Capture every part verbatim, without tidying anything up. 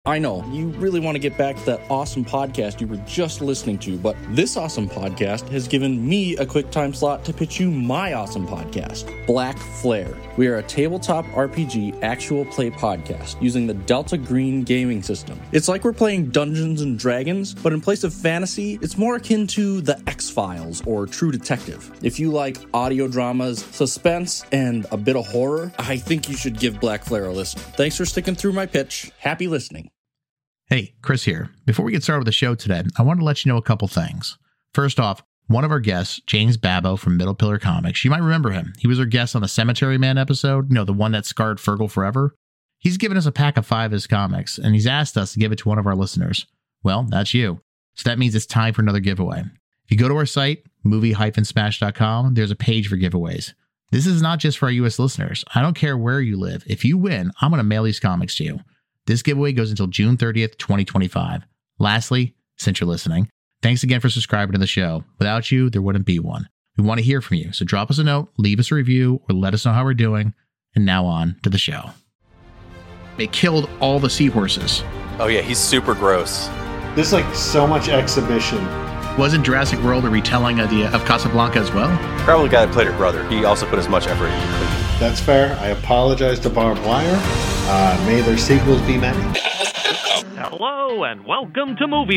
I know, you really want to get back to that awesome podcast you were just listening to, but this awesome podcast has given me a quick time slot to pitch you my awesome podcast, Black Flare. We are a tabletop R P G actual play podcast using the Delta Green gaming system. It's like we're playing Dungeons and Dragons, but in place of fantasy, it's more akin to The X-Files or True Detective. If you like audio dramas, suspense, and a bit of horror, I think you should give Black Flare a listen. Thanks for sticking through my pitch. Happy listening. Hey, Chris here. Before we get started with the show today, I want to let you know a couple things. First off, one of our guests, James Babbo from Middle Pillar Comics, you might remember him. He was our guest on the Cemetery Man episode, you know, the one that scarred Fergal forever. He's given us a pack of five of his comics, and he's asked us to give it to one of our listeners. Well, that's you. So that means it's time for another giveaway. If you go to our site, movie dash smash dot com, there's a page for giveaways. This is not just for our U S listeners. I don't care where you live. If you win, I'm going to mail these comics to you. This giveaway goes until June thirtieth, twenty twenty-five. Lastly, since you're listening, thanks again for subscribing to the show. Without you, there wouldn't be one. We want to hear from you, so drop us a note, leave us a review, or let us know how we're doing. And now on to the show. They killed all the seahorses. Oh yeah, he's super gross. There's like so much exhibition. Wasn't Jurassic World a retelling idea of Casablanca as well? Probably the guy that played her brother. He also put as much effort into it. That's fair. I apologize to Barbed Wire. Uh, may their sequels be many. Hello and welcome to Movie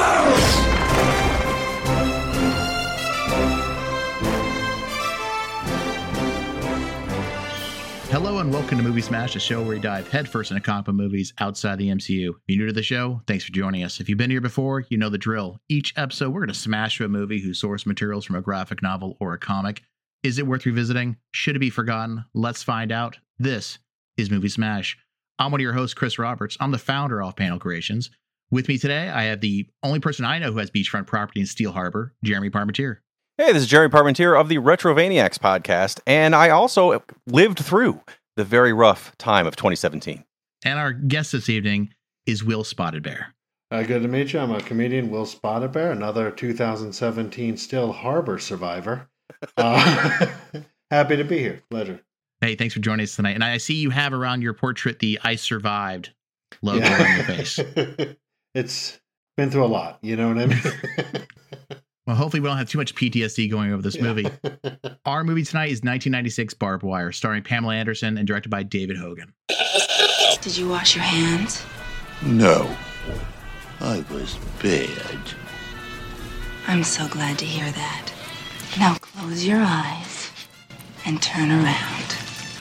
Hello and welcome to Movie Smash, a show where we dive headfirst into comic book movies outside the M C U. If you're new to the show, thanks for joining us. If you've been here before, you know the drill. Each episode, we're going to smash through a movie whose source materials from a graphic novel or a comic. Is it worth revisiting? Should it be forgotten? Let's find out. This is Movie Smash. I'm one of your hosts, Chris Roberts. I'm the founder of Panel Creations. With me today, I have the only person I know who has beachfront property in Steel Harbor, Jeremy Parmentier. Hey, this is Jeremy Parmentier of the Retrovaniacs podcast, and I also lived through the very rough time of twenty seventeen. And our guest this evening is Will Spotted Bear. Uh, good to meet you. I'm a comedian, Will Spotted Bear, another two thousand seventeen Steel Harbor survivor. Uh, happy to be here. Pleasure. Hey, thanks for joining us tonight. And I see you have around your portrait the I Survived logo yeah. on your face. It's been through a lot, you know what I mean? Well, hopefully we don't have too much P T S D going over this movie. Our movie tonight is nineteen ninety-six Barbed Wire, starring Pamela Anderson and directed by David Hogan. Did you wash your hands? No, I was bad. I'm so glad to hear that. Now close your eyes and turn around.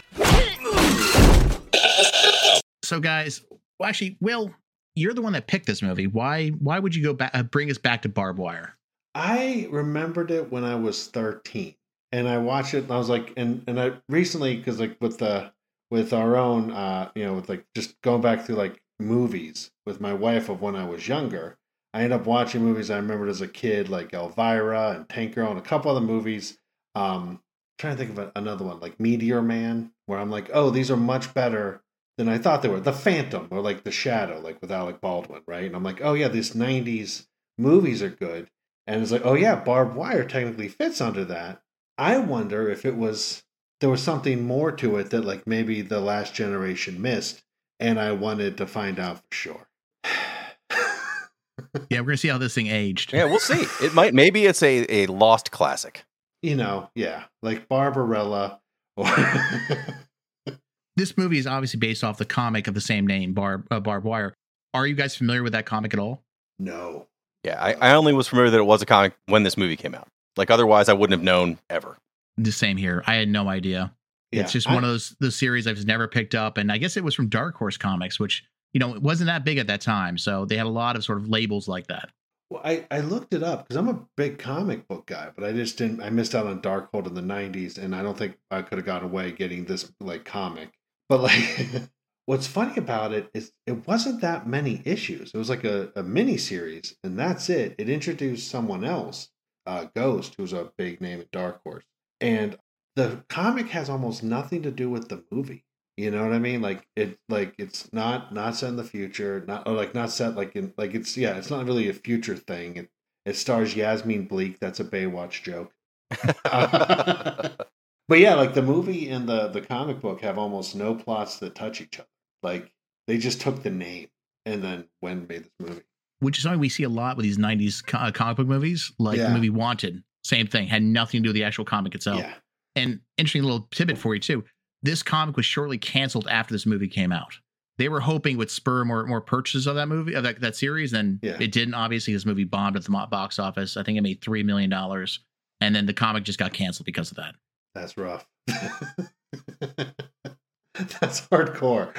So, guys, well, actually, Will, you're the one that picked this movie. Why? Why would you go back? Uh, bring us back to Barbed Wire? I remembered it when I was thirteen, and I watched it, and I was like, and and I recently, because like with the with our own, uh, you know, with like just going back through like movies with my wife of when I was younger, I ended up watching movies I remembered as a kid, like Elvira and Tank Girl and a couple other movies. Um, trying to think of another one, like Meteor Man, where I'm like, oh, these are much better than I thought they were. The Phantom, or like The Shadow, like with Alec Baldwin, right? And I'm like, oh yeah, these nineties movies are good. And it's like, oh yeah, Barbed Wire technically fits under that. I wonder if it was, there was something more to it that like maybe the last generation missed, and I wanted to find out for sure. Yeah, we're gonna see how this thing aged. Yeah, we'll see. It might, maybe it's a, a lost classic. You know, yeah, like Barbarella. Or This movie is obviously based off the comic of the same name, Barb uh, Barbed Wire. Are you guys familiar with that comic at all? No. Yeah, I, I only was familiar that it was a comic when this movie came out. Like otherwise, I wouldn't have known ever. The same here. I had no idea. Yeah, it's just I, one of those those series I've never picked up, and I guess it was from Dark Horse Comics, which, you know, it wasn't that big at that time, so they had a lot of sort of labels like that. Well, I, I looked it up because I'm a big comic book guy, but I just didn't. I missed out on Darkhold in the nineties, and I don't think I could have gotten away getting this like comic. But like, what's funny about it is it wasn't that many issues. It was like a, a mini series, and that's it. It introduced someone else, uh, Ghost, who's a big name at Dark Horse, and the comic has almost nothing to do with the movie. You know what I mean? Like it, like it's not not set in the future, not or like not set like in like it's yeah, it's not really a future thing. It it stars Yasmin Bleak. That's a Baywatch joke. uh, but yeah, like the movie and the the comic book have almost no plots that touch each other. Like they just took the name and then when made this movie. Which is something we see a lot with these nineties co- uh, comic book movies, like Yeah. the movie Wanted. Same thing, had nothing to do with the actual comic itself. Yeah. And interesting little tidbit for you too. This comic was shortly canceled after this movie came out. They were hoping it would spur more more purchases of that movie, of that, that series, and Yeah. it didn't. Obviously, this movie bombed at the mo- box office. I think it made three million dollars, and then the comic just got canceled because of that. That's rough. That's hardcore.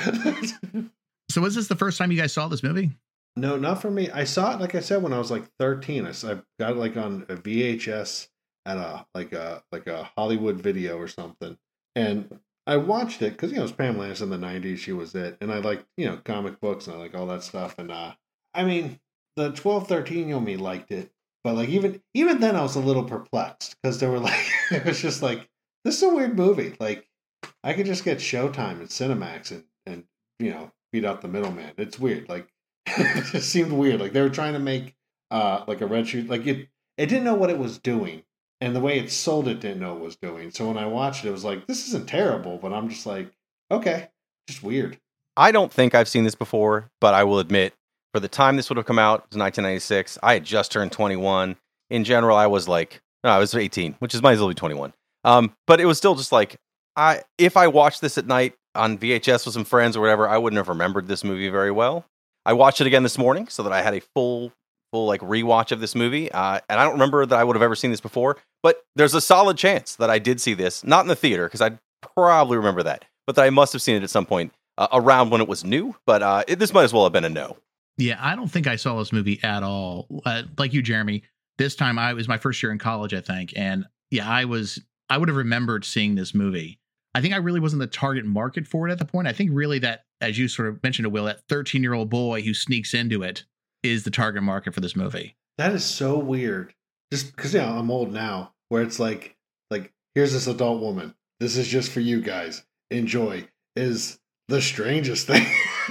So was this the first time you guys saw this movie? No, not for me. I saw it, like I said, when I was like thirteen. I, saw, I got it like on a V H S at a like a like a Hollywood Video or something, and I watched it because you know it was Pamela Anderson in the nineties. She was it, and I like you know comic books and I like all that stuff. And uh, I mean, the twelve, thirteen year old me liked it, but like even even then I was a little perplexed because they were like it was just like this is a weird movie. Like I could just get Showtime and Cinemax and and you know beat out the middleman. It's weird. Like it just seemed weird. Like they were trying to make uh like a red shoe. Like it it didn't know what it was doing. And the way it sold it didn't know what it was doing. So when I watched it, it was like, this isn't terrible, but I'm just like, okay, just weird. I don't think I've seen this before, but I will admit, for the time this would have come out, it was nineteen ninety-six. I had just turned twenty-one. In general, I was like, no, I was eighteen, which is might as well be twenty-one. Um, but it was still just like, I if I watched this at night on V H S with some friends or whatever, I wouldn't have remembered this movie very well. I watched it again this morning so that I had a full, full like rewatch of this movie, uh, and I don't remember that I would have ever seen this before. But there's a solid chance that I did see this, not in the theater, because I'd probably remember that, but that I must have seen it at some point uh, around when it was new. But uh, it, this might as well have been a no. Yeah, I don't think I saw this movie at all. Uh, like you, Jeremy, this time I was my first year in college, I think. And yeah, I was, I would have remembered seeing this movie. I think I really wasn't the target market for it at the point. I think really that, as you sort of mentioned, Will, that thirteen year old boy who sneaks into it is the target market for this movie. That is so weird. Just because, you know, I'm old now, where it's like, like, here's this adult woman. This is just for you guys. Enjoy. Is the strangest thing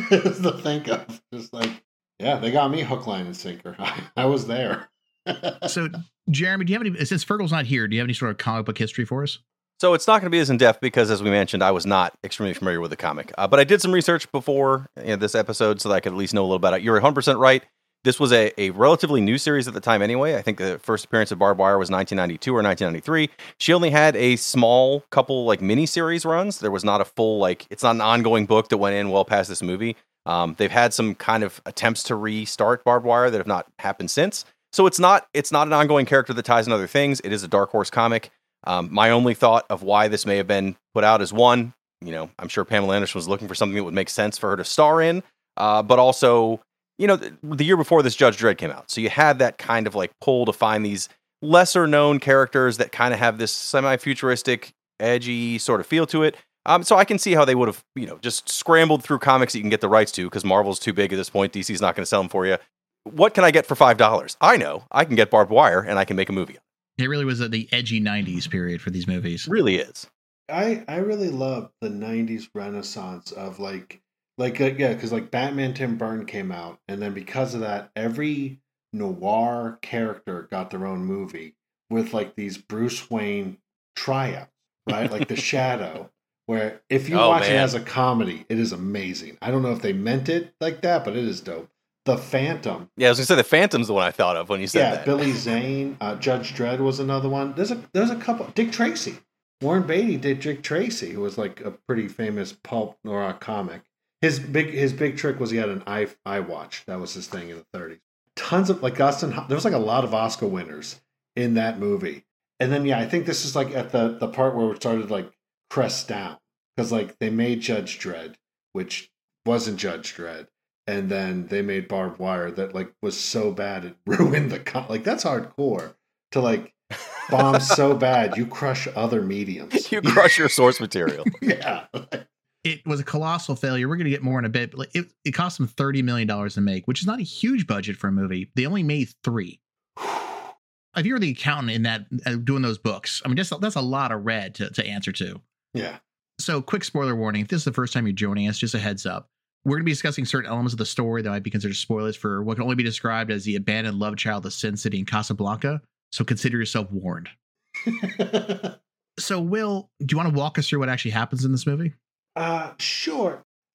to think of. Just like, yeah, they got me hook, line, and sinker. I, I was there. So, Jeremy, do you have any, since Fergal's not here, do you have any sort of comic book history for us? So it's not going to be as in-depth because, as we mentioned, I was not extremely familiar with the comic. Uh, but I did some research before you know, this episode so that I could at least know a little about it. You're one hundred percent right. This was a, a relatively new series at the time anyway. I think the first appearance of Barbed Wire was nineteen ninety-two or nineteen ninety-three. She only had a small couple like mini-series runs. There was not a full, like, it's not an ongoing book that went in well past this movie. Um, they've had some kind of attempts to restart Barbed Wire that have not happened since. So it's not it's not an ongoing character that ties in other things. It is a Dark Horse comic. Um, my only thought of why this may have been put out is one, you know, I'm sure Pamela Anderson was looking for something that would make sense for her to star in, uh, but also, you know, the, the year before this, Judge Dredd came out. So you had that kind of like pull to find these lesser known characters that kind of have this semi-futuristic, edgy sort of feel to it. Um, so I can see how they would have, you know, just scrambled through comics that you can get the rights to because Marvel's too big at this point. D C's not going to sell them for you. What can I get for five dollars? I know. I can get Barbed Wire and I can make a movie. It really was a, the edgy nineties period for these movies. It really is. I I really love the nineties renaissance of like like uh, yeah, because like Batman Tim Burton came out, and then because of that, every noir character got their own movie with like these Bruce Wayne tryouts, right? Like The Shadow, where if you Oh, watch it man. as a comedy, it is amazing. I don't know if they meant it like that, but it is dope. The Phantom. Yeah, I was going to say the Phantom's the one I thought of when you said Yeah, that. Billy Zane, uh, Judge Dredd was another one. There's a there's a couple. Dick Tracy, Warren Beatty did Dick Tracy, who was like a pretty famous pulp noir comic. His big his big trick was he had an eye eye watch. That was his thing in the thirties. Tons of like Austin. There was like a lot of Oscar winners in that movie. And then yeah, I think this is like at the the part where it started like crest down because like they made Judge Dredd, which wasn't Judge Dredd. And then they made Barbed Wire that like was so bad it ruined the con- like that's hardcore to like bomb so bad you crush other mediums. You crush your source material. Yeah. It was a colossal failure. We're going to get more in a bit. But like, it, it cost them thirty million dollars to make, which is not a huge budget for a movie. They only made three. If you're the accountant in that uh, doing those books, I mean, that's, that's a lot of red to, to answer to. Yeah. So quick spoiler warning. If this is the first time you're joining us, just a heads up. We're going to be discussing certain elements of the story that might be considered spoilers for what can only be described as the abandoned love child of Sin City in Casablanca. So consider yourself warned. So, Will, do you want to walk us through what actually happens in this movie? Uh, sure.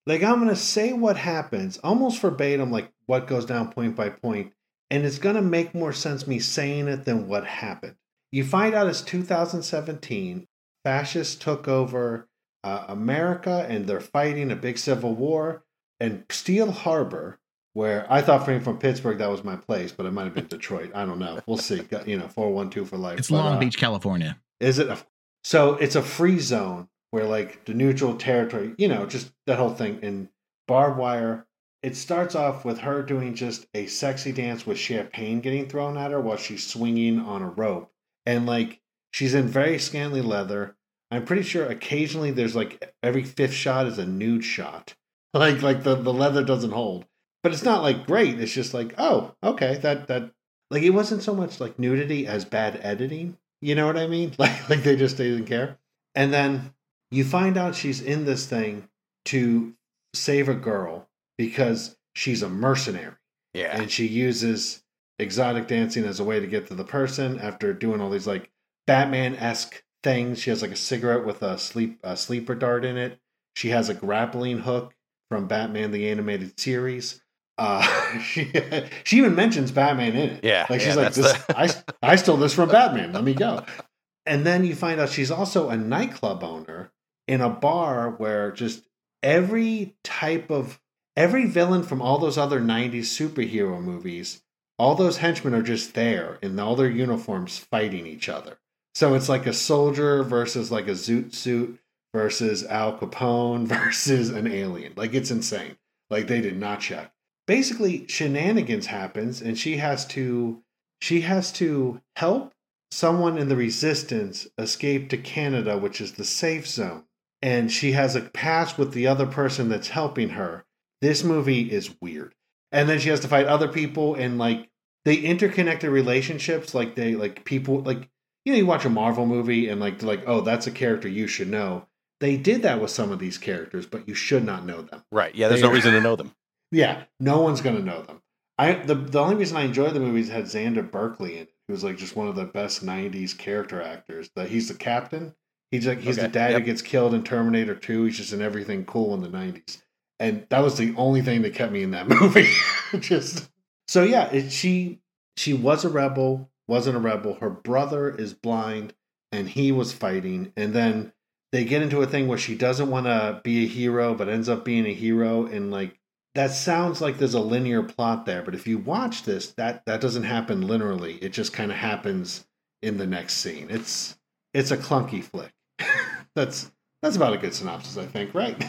like I'm going to say what happens almost verbatim, like what goes down point by point. And it's going to make more sense me saying it than what happened. You find out it's two thousand seventeen. Fascists took over uh, America and they're fighting a big civil war. And Steel Harbor, where I thought being from Pittsburgh, that was my place, but it might have been Detroit. I don't know. We'll see. You know, four one two for life. It's but, Long uh, Beach, California. Is it? A, so it's a free zone where like the neutral territory, you know, just that whole thing. And barbed wire. It starts off with her doing just a sexy dance with champagne getting thrown at her while she's swinging on a rope. And like, she's in very scantily leather. I'm pretty sure occasionally there's like every fifth shot is a nude shot. Like, like the, the leather doesn't hold. But it's not like great. It's just like, oh, okay. That, that, like, it wasn't so much like nudity as bad editing. You know what I mean? Like, like they just they didn't care. And then you find out she's in this thing to save a girl. Because she's a mercenary. Yeah. And she uses exotic dancing as a way to get to the person after doing all these like Batman-esque things. She has like a cigarette with a sleep a sleeper dart in it. She has a grappling hook from Batman the Animated Series. Uh, she she even mentions Batman in it. Yeah. Like she's yeah, like, this, the... I, I stole this from Batman. Let me go. And then you find out she's also a nightclub owner in a bar where just every type of Every villain from all those other nineties superhero movies, all those henchmen are just there in all their uniforms fighting each other. So it's like a soldier versus like a zoot suit versus Al Capone versus an alien. Like it's insane. Like they did not check. Basically, shenanigans happens and she has to she has to help someone in the resistance escape to Canada, which is the safe zone. And she has a pass with the other person that's helping her. This movie is weird. And then she has to fight other people and like they interconnected relationships. Like they like people like, you know, you watch a Marvel movie and like, they're like, oh, that's a character you should know. They did that with some of these characters, but you should not know them. Right. Yeah. There's they no are, reason to know them. Yeah. No one's going to know them. I, the, the only reason I enjoy the movies had Xander Berkeley in it. He was like just one of the best nineties character actors. The, he's the captain. He's like, he's Okay. the dad Yep. who gets killed in Terminator two. He's just in everything cool in the nineties. And that was the only thing that kept me in that movie. Just so yeah, it, she she was a rebel, wasn't a rebel. Her brother is blind, and he was fighting. And then they get into a thing where she doesn't want to be a hero, but ends up being a hero. And like that sounds like there's a linear plot there, but if you watch this, that that doesn't happen linearly. It just kind of happens in the next scene. It's it's a clunky flick. that's that's about a good synopsis, I think, right?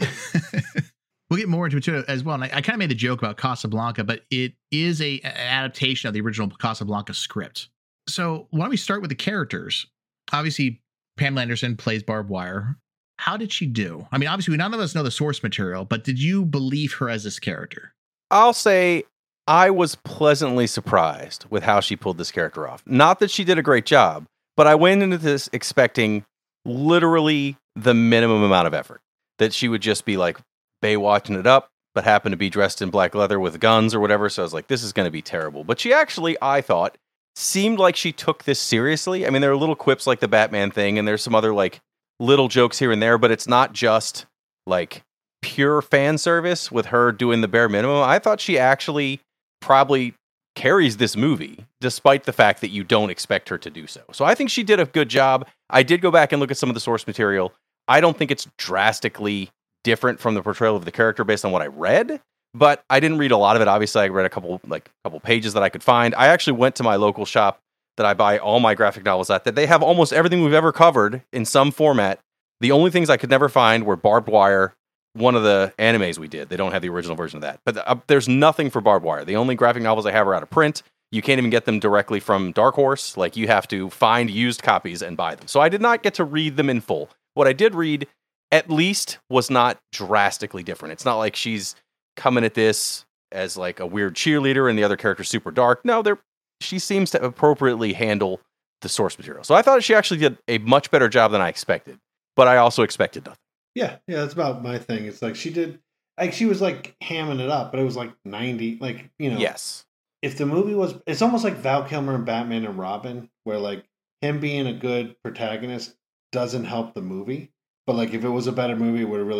We'll get more into it too as well. And I, I kind of made the joke about Casablanca, but it is a, an adaptation of the original Casablanca script. So why don't we start with the characters? Obviously, Pamela Anderson plays Barbed Wire. How did she do? I mean, obviously, none of us know the source material, but did you believe her as this character? I'll say I was pleasantly surprised with how she pulled this character off. Not that she did a great job, but I went into this expecting literally the minimum amount of effort. That she would just be like, Baywatching it up, but happened to be dressed in black leather with guns or whatever. So I was like, this is going to be terrible. But she actually, I thought, seemed like she took this seriously. I mean, there are little quips like the Batman thing, and there's some other like little jokes here and there, but it's not just like pure fan service with her doing the bare minimum. I thought she actually probably carries this movie, despite the fact that you don't expect her to do so. So I think she did a good job. I did go back and look at some of the source material. I don't think it's drastically different from the portrayal of the character based on what I read, but I didn't read a lot of it. Obviously, I read a couple like a couple pages that I could find. I actually went to my local shop that I buy all my graphic novels at, that they have almost everything we've ever covered in some format. The only things I could never find were Barbed Wire, one of the animes we did. They don't have the original version of that, but uh, there's nothing for Barbed Wire. The only graphic novels I have are out of print. You can't even get them directly from Dark Horse. Like you have to find used copies and buy them. So I did not get to read them in full. What I did read at least was not drastically different. It's not like she's coming at this as like a weird cheerleader and the other character's super dark. No, they're she seems to appropriately handle the source material. So I thought she actually did a much better job than I expected, but I also expected nothing. Yeah, yeah, that's about my thing. It's like she did, like she was like hamming it up, but it was like ninety, like, you know. Yes. If the movie was, it's almost like Val Kilmer and Batman and Robin, where like him being a good protagonist doesn't help the movie. But like if it was a better movie, it would have really helped the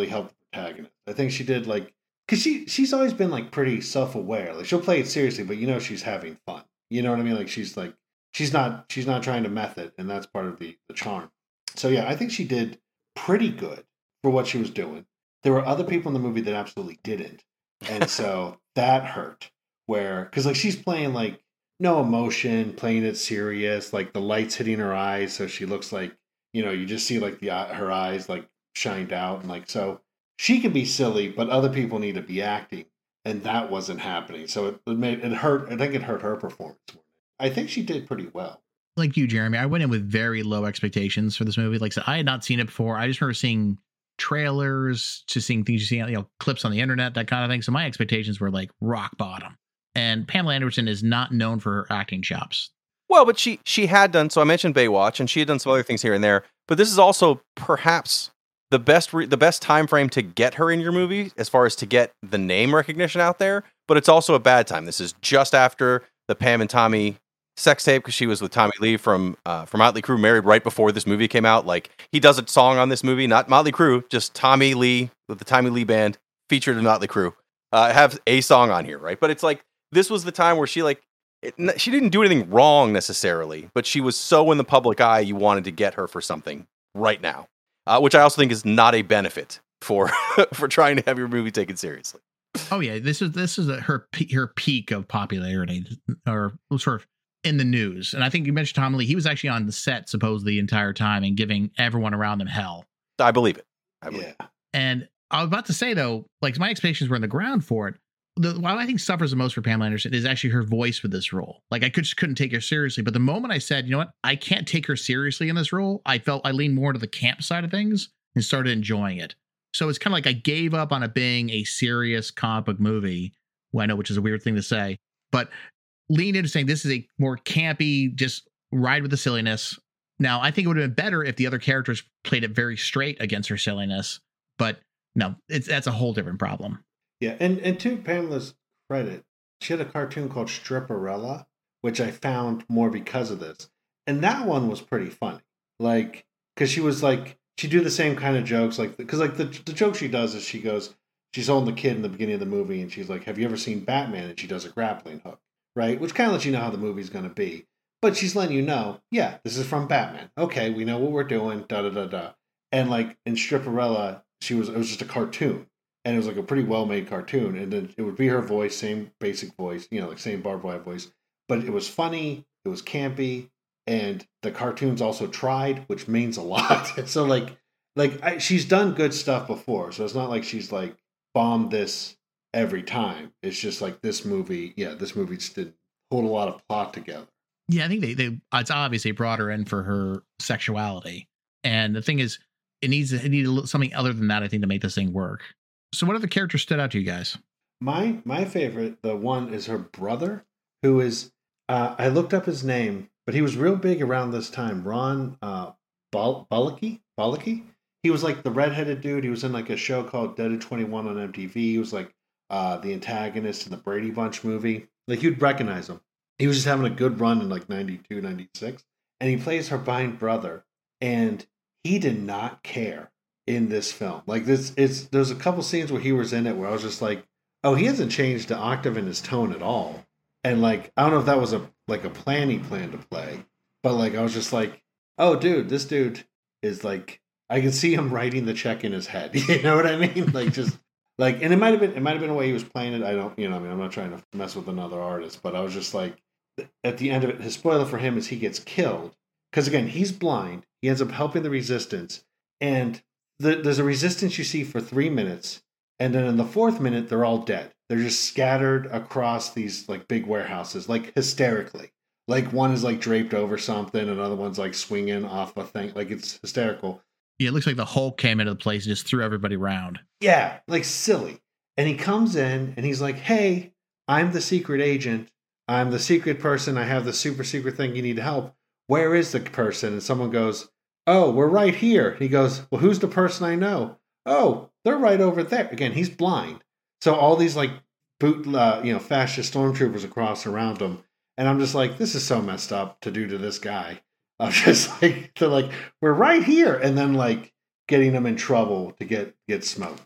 protagonist. I think she did like because she she's always been like pretty self aware. Like she'll play it seriously, but you know she's having fun. You know what I mean? Like she's like she's not she's not trying to meth it, and that's part of the the charm. So yeah, I think she did pretty good for what she was doing. There were other people in the movie that absolutely didn't, and so that hurt. Where because like she's playing like no emotion, playing it serious, like the lights hitting her eyes, so she looks like you know you just see like the her eyes like shined out, and like so she can be silly, but other people need to be acting, and that wasn't happening. So it, it made it hurt. I think it hurt her performance. I think she did pretty well. Like you, Jeremy, I went in with very low expectations for this movie. Like I said, I had not seen it before. I just remember seeing trailers, just seeing things you see, you know, clips on the internet, that kind of thing. So my expectations were like rock bottom. And Pamela Anderson is not known for her acting chops. Well, but she she had done, so I mentioned Baywatch, and she had done some other things here and there. But this is also perhaps the best re- the best time frame to get her in your movie, as far as to get the name recognition out there. But it's also a bad time. This is just after the Pam and Tommy sex tape, because she was with Tommy Lee from uh, from Motley Crue, married right before this movie came out. Like he does a song on this movie, not Motley Crue, just Tommy Lee with the Tommy Lee Band featured in Motley Crue. Uh, have a song on here, right? But it's like this was the time where she like it, she didn't do anything wrong necessarily, but she was so in the public eye, you wanted to get her for something right now, uh, which I also think is not a benefit for for trying to have your movie taken seriously. Oh yeah, this is this is a, her her peak of popularity, or sort of in the news. And I think you mentioned Tommy Lee. He was actually on the set supposedly the entire time and giving everyone around him hell. I believe it. I believe yeah. it. And I was about to say though, like my expectations were in the ground for it. The, what I think suffers the most for Pamela Anderson is actually her voice for this role. Like I could, just couldn't take her seriously. But the moment I said, you know what, I can't take her seriously in this role, I felt I leaned more to the camp side of things and started enjoying it. So it's kind of like I gave up on it being a serious comic book movie, well, I know, which is a weird thing to say, but leaned into saying this is a more campy, just ride with the silliness. Now, I think it would have been better if the other characters played it very straight against her silliness, but no, it's that's a whole different problem. Yeah, and, and to Pamela's credit, she had a cartoon called Stripperella, which I found more because of this. And that one was pretty funny. Like, because she was like, she do the same kind of jokes. Like, because like the, the joke she does is she goes, she's holding the kid in the beginning of the movie, and she's like, have you ever seen Batman? And she does a grappling hook, right? Which kind of lets you know how the movie's going to be. But she's letting you know, yeah, this is from Batman. Okay, we know what we're doing, da-da-da-da. And like in Stripperella, she was, it was just a cartoon. And it was like a pretty well-made cartoon. And then it would be her voice, same basic voice, you know, like same barbed wire voice. But it was funny, it was campy, and the cartoons also tried, which means a lot. So like, like I, she's done good stuff before. So it's not like she's like bombed this every time. It's just like this movie, yeah, this movie just didn't hold a lot of plot together. Yeah, I think they, they it's obviously brought her in for her sexuality. And the thing is, it needs, it needs something other than that, I think, to make this thing work. So what other characters stood out to you guys? My my favorite, the one is her brother, who is, uh, I looked up his name, but he was real big around this time. Ron uh, Balicky? Balicky? He was like the redheaded dude. He was in like a show called Dead at twenty-one on M T V. He was like uh, the antagonist in the Brady Bunch movie. Like you'd recognize him. He was just having a good run in like ninety-two, ninety-six. And he plays her blind brother. And he did not care in this film. Like this, it's there's a couple scenes where he was in it where I was just like, oh, he hasn't changed the octave in his tone at all. And like, I don't know if that was a like a plan he planned to play, but like I was just like, oh, dude, this dude is like, I can see him writing the check in his head. You know what I mean? Like just like, and it might have been it might have been a way he was playing it. I don't, you know, I mean, I'm not trying to mess with another artist, but I was just like, at the end of it, his spoiler for him is he gets killed because again, he's blind. He ends up helping the resistance, and the, there's a resistance you see for three minutes, and then in the fourth minute, they're all dead. They're just scattered across these like big warehouses, like hysterically. Like one is like draped over something, another one's like swinging off a thing. Like it's hysterical. Yeah, it looks like the Hulk came into the place and just threw everybody around. Yeah, like silly. And he comes in and he's like, hey, I'm the secret agent. I'm the secret person. I have the super secret thing. You need help. Where is the person? And someone goes, oh, we're right here. He goes, well, who's the person I know? Oh, they're right over there. Again, he's blind. So all these like boot, uh, you know, fascist stormtroopers across around him. And I'm just like, this is so messed up to do to this guy. I'm just like, they're like, we're right here. And then like getting him in trouble to get, get smoked.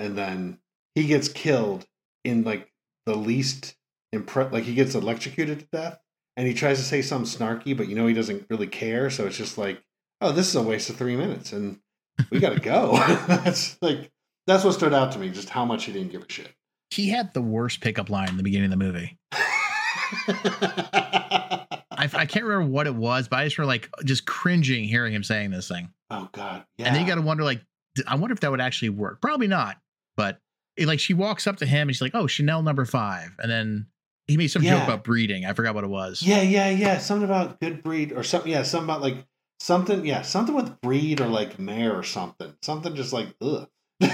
and then he gets killed in like the least impre- like he gets electrocuted to death, and he tries to say something snarky, but you know he doesn't really care, so it's just like, oh, this is a waste of three minutes, and we gotta go. That's like that's what stood out to me, just how much he didn't give a shit. He had the worst pickup line in the beginning of the movie. I, I can't remember what it was, but I just remember like just cringing hearing him saying this thing. Oh God, yeah. And then you got to wonder, like, I wonder if that would actually work. Probably not. But it, like, she walks up to him and she's like, "Oh, Chanel number five," and then he made some Yeah. joke about breeding. I forgot what it was. Yeah, yeah, yeah. Something about good breed or something. Yeah, something about like something. Yeah, something with breed or like mare or something. Something just like ugh.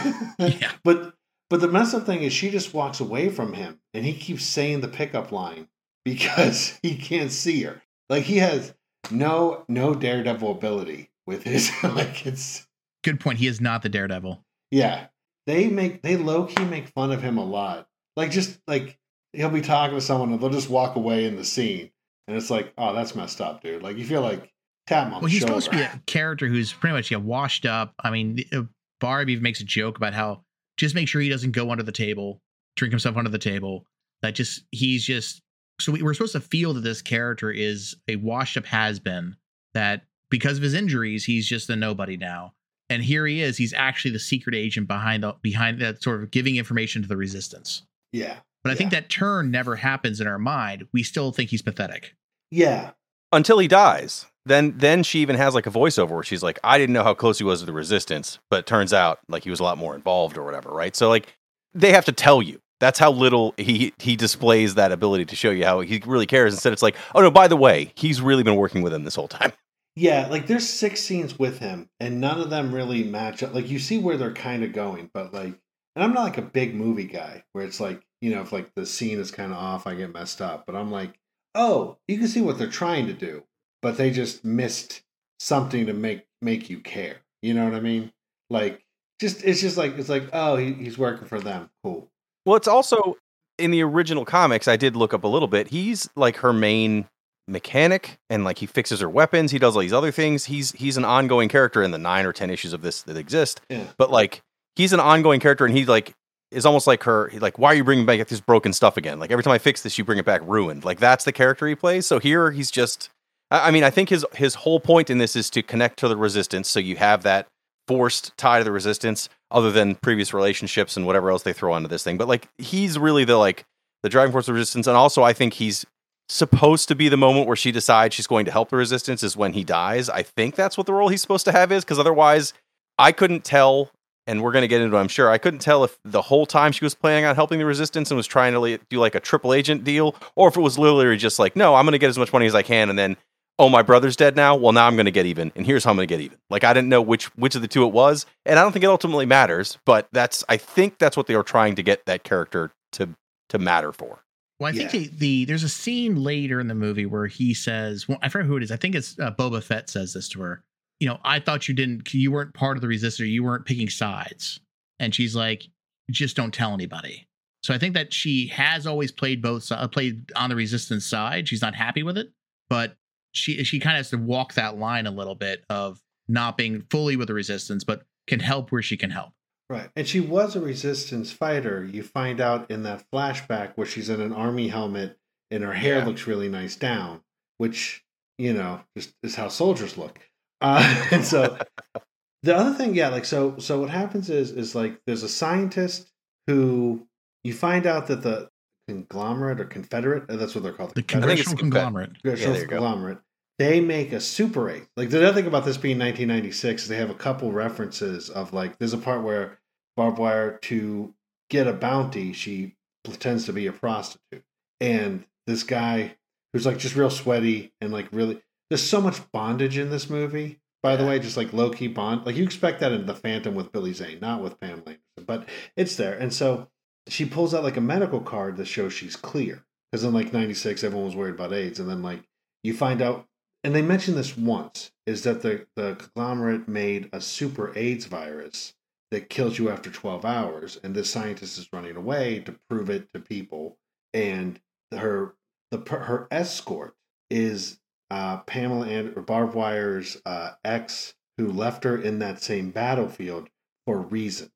Yeah. But but the mess up thing is she just walks away from him and he keeps saying the pickup line because he can't see her. Like he has no no daredevil ability with his like it's Good point. He is not the Daredevil. yeah. They make they low key make fun of him a lot. Like just like he'll be talking to someone and they'll just walk away in the scene. And it's like, oh, that's messed up, dude. Like you feel like tap him on Well, the he's shoulder. supposed to be a character who's pretty much yeah, washed up. I mean, uh, Barb even makes a joke about how just make sure he doesn't go under the table, drink himself under the table. That just he's just so we, we're supposed to feel that this character is a washed up has-been, that because of his injuries, he's just a nobody now. And here he is. He's actually the secret agent behind the behind that sort of giving information to the resistance. Yeah. But I yeah. think that turn never happens in our mind. We still think he's pathetic. Yeah. Until he dies. Then then she even has like a voiceover where she's like, I didn't know how close he was to the resistance, but it turns out like he was a lot more involved or whatever, right? So like they have to tell you. That's how little he he displays that ability to show you how he really cares. Instead, it's like, oh no, by the way, he's really been working with him this whole time. Yeah, like there's six scenes with him, and none of them really match up. Like you see where they're kind of going, but like, and I'm not like a big movie guy where it's like, you know, if like the scene is kind of off, I get messed up. But I'm like, oh, you can see what they're trying to do, but they just missed something to make make you care. You know what I mean? Like, just it's just like it's like, oh, he, he's working for them. Cool. Well, it's also in the original comics, I did look up a little bit. He's like her main mechanic, and like he fixes her weapons. He does all these other things. He's he's an ongoing character in the nine or ten issues of this that exist. Yeah. But like he's an ongoing character, and he like is almost like her. He, like, why are you bringing back this broken stuff again? Like every time I fix this, you bring it back ruined. Like that's the character he plays. So here he's just. I, I mean, I think his his whole point in this is to connect to the resistance. So you have that forced tie to the resistance, other than previous relationships and whatever else they throw onto this thing. But like he's really the like the driving force of the resistance, and also I think he's supposed to be the moment where she decides she's going to help the resistance is when he dies. I think that's what the role he's supposed to have is, because otherwise I couldn't tell, and we're going to get into it, I'm sure, I couldn't tell if the whole time she was planning on helping the resistance and was trying to do like a triple agent deal, or if it was literally just like, no, I'm going to get as much money as I can, and then, oh, my brother's dead now? Well, now I'm going to get even, and here's how I'm going to get even. Like, I didn't know which which of the two it was, and I don't think it ultimately matters, but that's, I think that's what they were trying to get that character to to matter for. Well, I Yeah. think the, the there's a scene later in the movie where he says, well, I forget who it is. I think it's uh, Boba Fett says this to her. You know, I thought you didn't, you weren't part of the resistance. You weren't picking sides. And she's like, just don't tell anybody. So I think that she has always played both, si- uh, played on the resistance side. She's not happy with it, but she she kind of has to walk that line a little bit of not being fully with the resistance, but can help where she can help. Right. And she was a resistance fighter. You find out in that flashback where she's in an army helmet and her hair Yeah. looks really nice down, which, you know, just is how soldiers look. Uh, and so the other thing, yeah, like, so, so what happens is, is like, there's a scientist who you find out that the conglomerate or Confederate, uh, that's what they're called. The Confederate- it's Congressional Confed- Conglomerate. Congressional there you go. Conglomerate. They make a Super eight. Like the other thing about this being nineteen ninety-six is they have a couple references of like there's a part where Barbed Wire, to get a bounty, she pretends to be a prostitute, and this guy who's like just real sweaty and like really there's so much bondage in this movie. By the Yeah. way, just like low key bond, like you expect that in The Phantom with Billy Zane, not with Pamela Anderson, but it's there. And so she pulls out like a medical card that shows she's clear, because in like ninety-six everyone was worried about AIDS, and then like you find out. And they mentioned this once, is that the, the conglomerate made a super AIDS virus that kills you after twelve hours. And this scientist is running away to prove it to people. And her the her escort is uh, Pamela and or Barbed Wire's uh, ex, who left her in that same battlefield for reasons.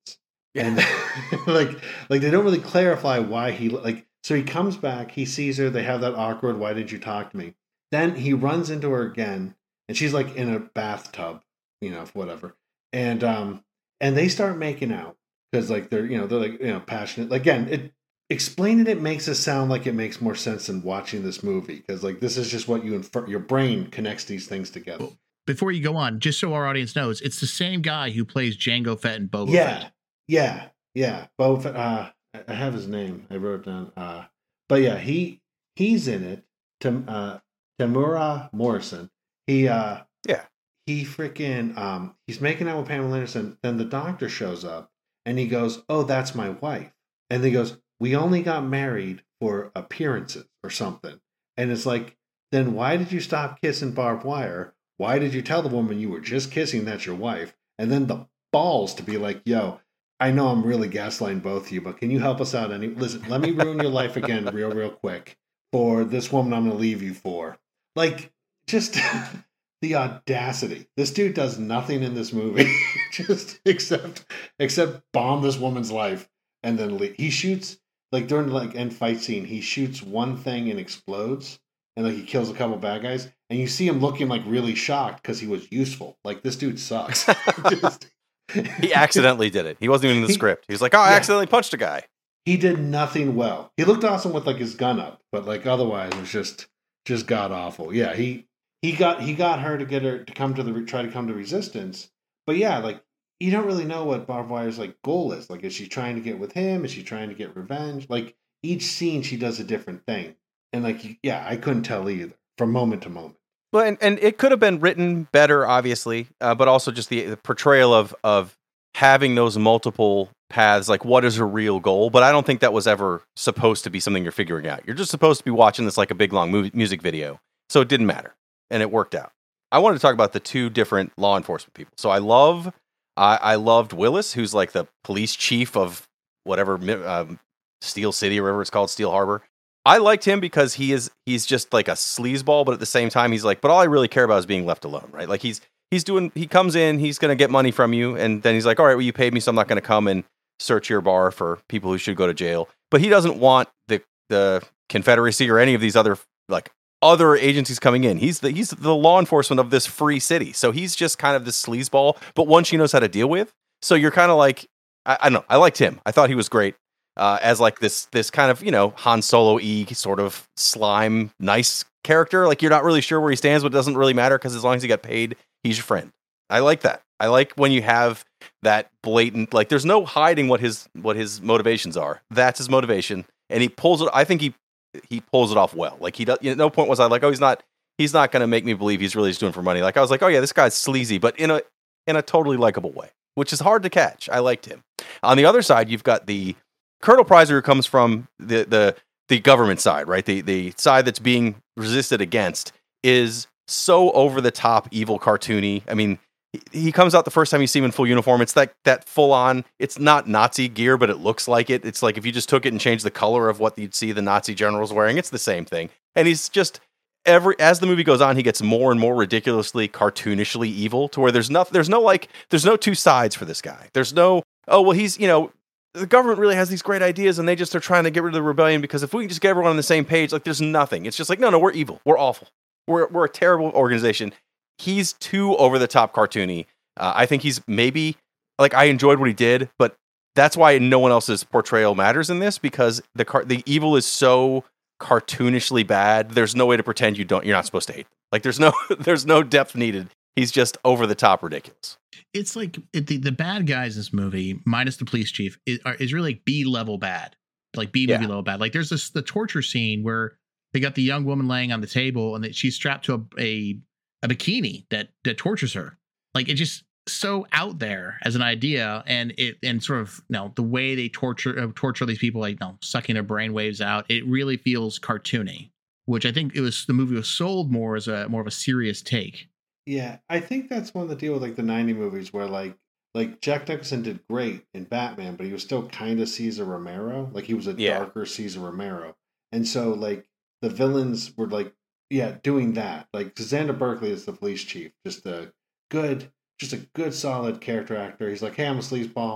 And like, like they don't really clarify why he like. So he comes back, he sees her, they have that awkward, why did you talk to me? Then he runs into her again, and she's like in a bathtub, you know, whatever. And um, and they start making out because like they're you know they're like you know passionate. Again, it explaining it makes it sound like it makes more sense than watching this movie because like this is just what you infer. Your brain connects these things together. Before you go on, just so our audience knows, it's the same guy who plays Jango Fett and Boba yeah, Fett. Yeah, yeah, Boba Fett. Uh, I have his name. I wrote it down. Uh, but yeah, he he's in it. Tam, uh, Tamura Morrison. He uh, Yeah. he freaking um, he's making out with Pamela Anderson. Then the doctor shows up and he goes, "Oh, that's my wife." And he goes, "We only got married for appearances or something." And it's like, then why did you stop kissing barbed wire? Why did you tell the woman you were just kissing that's your wife? And then the balls to be like, "Yo, I know I'm really gaslighting both of you, but can you help us out? Any listen, let me ruin your life again real, real quick for this woman I'm going to leave you for." Like, just the audacity. This dude does nothing in this movie just except except bomb this woman's life and then leave. He shoots, like during the like end fight scene, he shoots one thing and explodes, and like he kills a couple bad guys, and you see him looking like really shocked because he was useful. Like, this dude sucks. just, He accidentally did it. He wasn't even in the He- script. He was like, "Oh, I Yeah. accidentally punched a guy." He did nothing well. He looked awesome with like his gun up, but like otherwise it was just just god awful. Yeah, he he got he got her to get her to come to the try to come to Resistance, but yeah, like you don't really know what Barbed Wire's like goal is. Like, is she trying to get with him? Is she trying to get revenge? Like each scene, she does a different thing, and like yeah, I couldn't tell either from moment to moment. Well, and, and it could have been written better, obviously, uh, but also just the, the portrayal of of having those multiple paths. Like, what is her real goal? But I don't think that was ever supposed to be something you're figuring out. You're just supposed to be watching this like a big long movie, music video, so it didn't matter, and it worked out. I wanted to talk about the two different law enforcement people. So I love, I, I loved Willis, who's like the police chief of whatever um, Steel City or whatever it's called, Steel Harbor. I liked him because he is he's just like a sleazeball, but at the same time he's like, but all I really care about is being left alone, right? Like he's he's doing he comes in, he's gonna get money from you, and then he's like, all right, well, you paid me, so I'm not gonna come and search your bar for people who should go to jail. But he doesn't want the the Confederacy or any of these other like other agencies coming in. He's the he's the law enforcement of this free city. So he's just kind of this sleazeball, but one she knows how to deal with. So you're kind of like, I, I don't know, I liked him. I thought he was great. Uh, as like this this kind of, you know, Han Solo-y sort of slime, nice character. Like, you're not really sure where he stands, but it doesn't really matter because as long as he got paid, he's your friend. I like that. I like when you have that blatant, like, there's no hiding what his what his motivations are. That's his motivation, and he pulls it. I think he he pulls it off well. Like, he does. You know, no point was I like, oh, he's not he's not going to make me believe he's really just doing it for money. Like, I was like, oh yeah, this guy's sleazy, but in a in a totally likable way, which is hard to catch. I liked him. On the other side, you've got the Colonel Preiser, who comes from the, the the government side, right? The the side that's being resisted against, is so over the top, evil, cartoony. I mean, he, he comes out the first time you see him in full uniform. It's that that full on. It's not Nazi gear, but it looks like it. It's like if you just took it and changed the color of what you'd see the Nazi generals wearing. It's the same thing. And he's just every as the movie goes on, he gets more and more ridiculously, cartoonishly evil. To where there's no there's no like there's no two sides for this guy. There's no oh well he's you know. The government really has these great ideas and they just are trying to get rid of the rebellion because if we can just get everyone on the same page, like there's nothing. It's just like, no, no, we're evil. We're awful. We're we're a terrible organization. He's too over the top cartoony. Uh, I think he's maybe like, I enjoyed what he did, but that's why no one else's portrayal matters in this, because the car- the evil is so cartoonishly bad. There's no way to pretend you don't, you're not supposed to hate them. Like there's no, there's no depth needed. He's just over the top ridiculous. It's like it, the, the bad guys in this movie, minus the police chief, is, are, is really like B level bad, like B movie Yeah. level bad. Like there's this the torture scene where they got the young woman laying on the table and that she's strapped to a, a a bikini that that tortures her. Like it's just so out there as an idea, and it and sort of you know the way they torture uh, torture these people, like you know, sucking their brain waves out. It really feels cartoony, which I think it was the movie was sold more as a more of a serious take. Yeah, I think that's one of the deal with like the ninety movies where like like Jack Nicholson did great in Batman, but he was still kind of Cesar Romero. Like he was a Yeah. darker Cesar Romero. And so like the villains were like, yeah, doing that. Like Xander Berkeley is the police chief, just a good, just a good solid character actor. He's like, hey, I'm a sleazeball.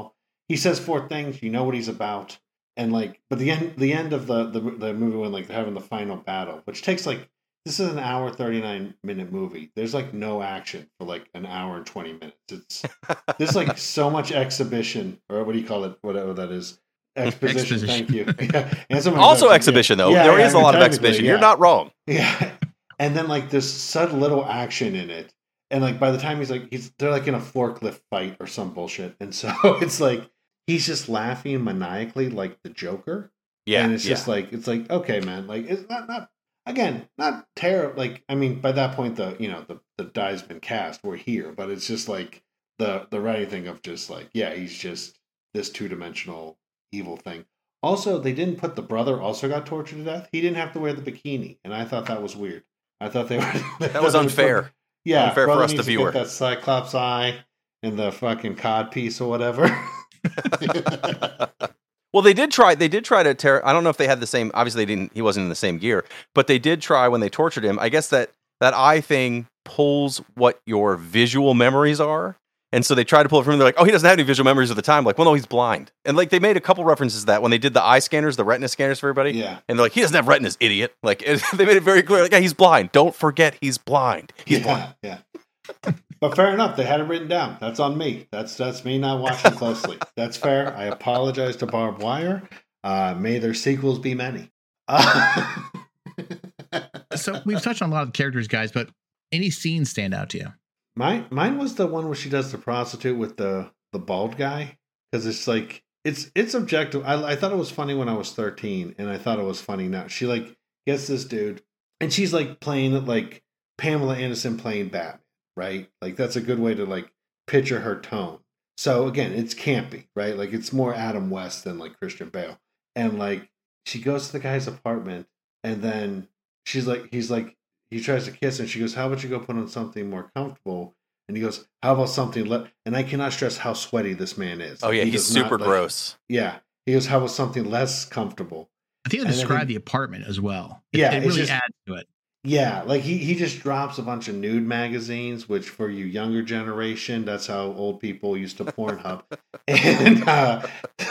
he says four things. You know what he's about, and like, but the end, the end of the the, the movie when like they're having the final battle, which takes like this is an hour thirty nine minute movie. There's like no action for like an hour and twenty minutes. It's there's like so much exhibition, or what do you call it? Whatever that is. Exposition, exposition. thank you. Yeah. And some Also yeah. exhibition, though. Yeah, there yeah, is I a mean, lot of technically, exhibition. yeah. You're not wrong. Yeah. And then like there's such little action in it. And like by the time he's like he's they're like in a forklift fight or some bullshit. And so it's like he's just laughing maniacally like the Joker. Yeah. And it's yeah. just like it's like, okay, man, like it's not not again, not terrible. Like I mean, by that point the you know, the, the die's been cast, we're here, but it's just like the the writing thing of just like, yeah, he's just this two dimensional evil thing. Also, they didn't put the brother also got tortured to death. He didn't have to wear the bikini, and I thought that was weird. I thought they were that was unfair. Put, yeah, unfair for us, the to viewer. Get that Cyclops eye and the fucking cod piece or whatever. Well, they did try. They did try to tear. I don't know if they had the same. Obviously, they didn't. He wasn't in the same gear, but they did try when they tortured him. I guess that that eye thing pulls what your visual memories are. And so they tried to pull it from him. They're like, oh, he doesn't have any visual memories at the time. Like, well, no, he's blind. And like they made a couple references to that when they did the eye scanners, the retina scanners for everybody. Yeah. And they're like, he doesn't have retinas, idiot. Like it, they made it very clear. Like, yeah, he's blind. Don't forget he's blind. He's yeah, blind. Yeah. But fair enough. They had it written down. That's on me. That's that's me not watching closely. That's fair. I apologize to Barbed Wire. Uh, may their sequels be many. Uh- So we've touched on a lot of the characters, guys, but any scenes stand out to you? Mine, mine was the one where she does the prostitute with the, the bald guy, because it's like it's it's objective. I, I thought it was funny when I was thirteen, and I thought it was funny now. She like gets this dude, and she's like playing it like Pamela Anderson playing Batman, right? Like that's a good way to like picture her tone. So again, it's campy, right? Like it's more Adam West than like Christian Bale, and like she goes to the guy's apartment, and then she's like, he's like. He tries to kiss her, and she goes, how about you go put on something more comfortable? And he goes, how about something le-? And I cannot stress how sweaty this man is. Oh, yeah, he he's does not, super like, gross. Yeah. He goes, how about something less comfortable? I think I And then described he- the apartment as well. It, Yeah, it it's really just- adds to it. Yeah, like he, he just drops a bunch of nude magazines, which for you younger generation, that's how old people used to Pornhub. And uh,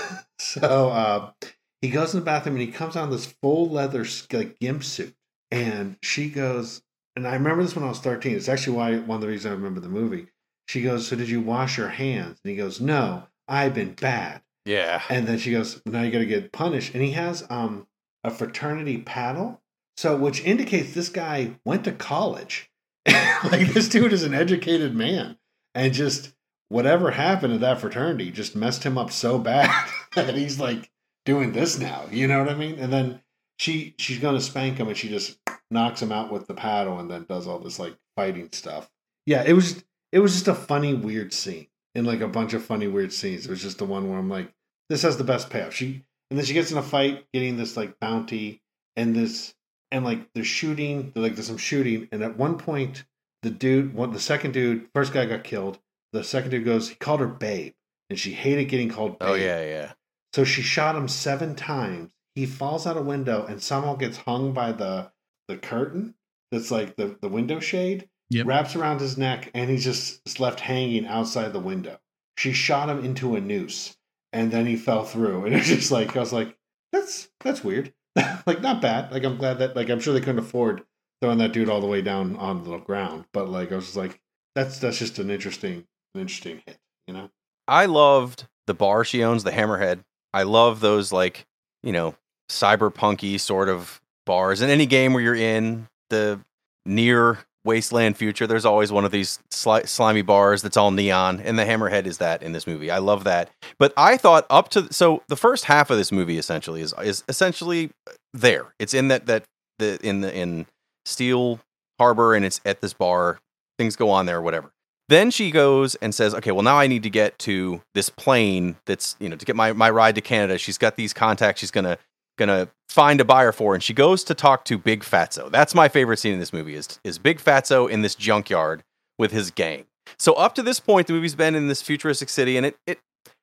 so uh, he goes in the bathroom, and he comes out in this full leather like gimp suit. And she goes, and I remember this when I was thirteen. It's actually why one of the reasons I remember the movie. She goes, so did you wash your hands? And he goes, no, I've been bad. Yeah. And then she goes, now you got to get punished. And he has um, a fraternity paddle. So, which indicates this guy went to college. Like, this dude is an educated man. And just whatever happened to that fraternity just messed him up so bad that he's like doing this now. You know what I mean? And then she she's going to spank him, and she just knocks him out with the paddle and then does all this like fighting stuff. Yeah, it was it was just a funny, weird scene. In like a bunch of funny, weird scenes. It was just the one where I'm like, this has the best payoff. She and then she gets in a fight, getting this like bounty and this and like they're shooting, they're like there's some shooting, and at one point the dude, one the second dude, first guy got killed. The second dude goes, he called her babe, and she hated getting called babe. Oh yeah, yeah. So she shot him seven times. He falls out a window and somehow gets hung by the the curtain that's like the, the window shade, Yep. wraps around his neck, and he's just left hanging outside the window. She shot him into a noose, and then he fell through. And it's just like, I was like, that's that's weird. Like, not bad. Like, I'm glad that, like, I'm sure they couldn't afford throwing that dude all the way down on the ground. But, like, I was just like, that's that's just an interesting, an interesting hit, you know? I loved the bar she owns, the Hammerhead. I love those, like, you know, cyberpunky sort of bars. In any game where you're in the near wasteland future, there's always one of these sli- slimy bars that's all neon, and the Hammerhead is that in this movie. I love that. But I thought up to so the first half of this movie essentially is is essentially there. It's in that that the in the in Steel Harbor, and it's at this bar. Things go on there, or whatever. Then she goes and says, okay, well, now I need to get to this plane that's, you know, to get my, my ride to Canada. She's got these contacts she's going to gonna find a buyer for, and she goes to talk to Big Fatso. That's my favorite scene in this movie, is, is Big Fatso in this junkyard with his gang. So up to this point, the movie's been in this futuristic city, and it, it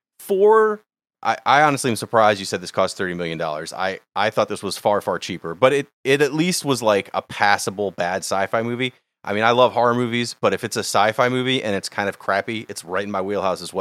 for, I, I honestly am surprised you said this cost thirty million dollars. I, I thought this was far, far cheaper, but it, it at least was like a passable bad sci-fi movie. I mean, I love horror movies, but if it's a sci-fi movie and it's kind of crappy, it's right in my wheelhouse as well.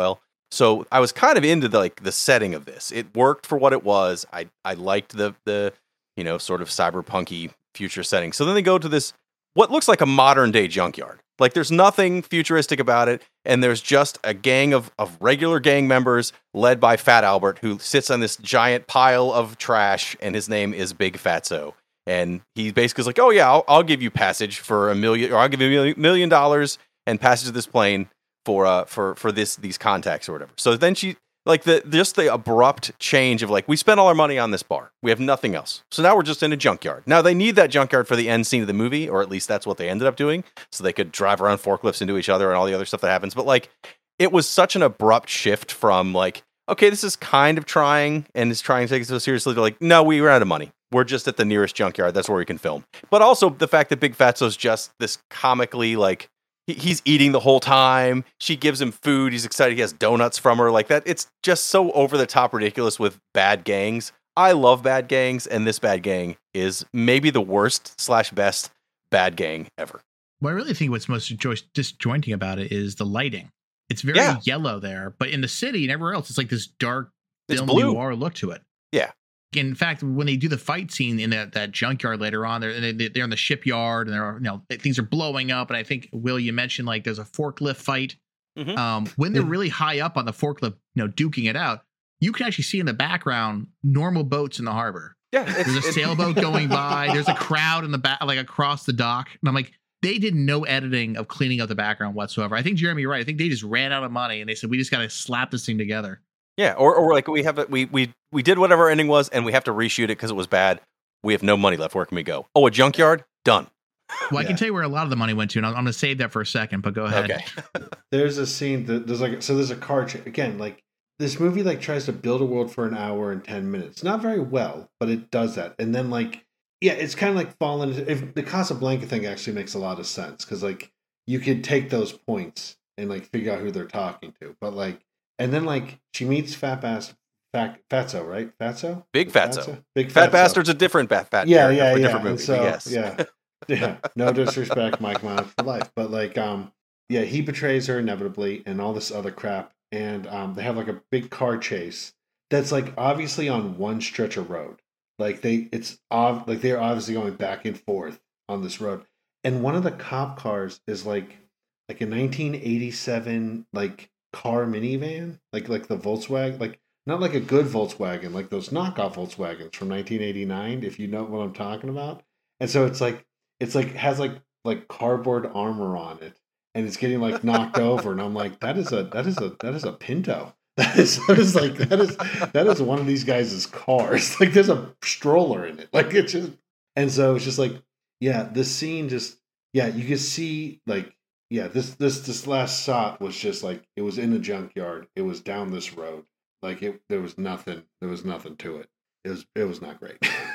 So I was kind of into the, like the setting of this. It worked for what it was. I I liked the the you know sort of cyberpunky future setting. So then they go to this what looks like a modern day junkyard. Like there's nothing futuristic about it, and there's just a gang of of regular gang members led by Fat Albert, who sits on this giant pile of trash, and his name is Big Fatso. And he basically is like, "Oh yeah, I'll, I'll give you passage for a million, or I'll give you a million, million dollars and passage to this plane for uh for for this these contacts or whatever." So then she like the just the abrupt change of like, we spent all our money on this bar, we have nothing else, so now we're just in a junkyard. Now they need that junkyard for the end scene of the movie, or at least that's what they ended up doing, so they could drive around forklifts into each other and all the other stuff that happens. But like, it was such an abrupt shift from like, okay, this is kind of trying and is trying to take it so seriously, to like, no, we ran out of money. We're just at the nearest junkyard. That's where we can film. But also the fact that Big Fatso's just this comically like, he, he's eating the whole time. She gives him food. He's excited. He has donuts from her like that. It's just so over the top ridiculous with bad gangs. I love bad gangs, and this bad gang is maybe the worst slash best bad gang ever. Well, I really think what's most disjointing about it is the lighting. It's very Yeah. yellow there, but in the city and everywhere else, it's like this dark It's film blue. noir look to it. Yeah. In fact, when they do the fight scene in that, that junkyard later on, they're they, they're in the shipyard and there are you know things are blowing up. And I think Will, you mentioned like there's a forklift fight. Mhm. Um, when they're really high up on the forklift, you know, duking it out, you can actually see in the background normal boats in the harbor. Yeah. it's- There's a it's- sailboat going by. There's a crowd in the back, like across the dock. And I'm like, they did no editing of cleaning up the background whatsoever. I think Jeremy, you're right. I think they just ran out of money and they said, we just got to slap this thing together. Yeah, or or like we have a, we we we did whatever our ending was, and we have to reshoot it because it was bad. We have no money left. Where can we go? Oh, a junkyard. Done. Well, I can Yeah. tell you where a lot of the money went to, and I'm, I'm going to save that for a second, but go ahead. Okay. There's a scene that there's like so there's a car ch- again like this movie like tries to build a world for an hour and ten minutes, not very well, but it does that. And then like yeah, it's kind of like falling. If the Casablanca thing actually makes a lot of sense, because like you could take those points and like figure out who they're talking to, but like and then like she meets Fat Bastard, Fat Fatso, right? Fatso, Big Is it Fatso. Big Fat Fatso. Bastard's a different fat fat. Yeah, character yeah, for a yeah. different And movie. so, yes. yeah, yeah. No disrespect, Mike Myers for life, but like, um, yeah, he betrays her inevitably, and all this other crap, and um, they have like a big car chase that's like obviously on one stretch of road. Like they, it's ob- like they're obviously going back and forth on this road, and one of the cop cars is like like a nineteen eighty-seven like car minivan, like like the Volkswagen, like not like a good Volkswagen, like those knockoff Volkswagens from nineteen eighty-nine, if you know what I'm talking about. And so it's like it's like has like like cardboard armor on it, and it's getting like knocked over, and I'm like, that is a that is a that is a Pinto. That is that is like that is that is one of these guys' cars. Like there's a stroller in it. Like it's just and so it's just like yeah, this scene just yeah, you can see like yeah, this this this last shot was just like it was in the junkyard. It was down this road. Like it there was nothing there was nothing to it. It was it was not great.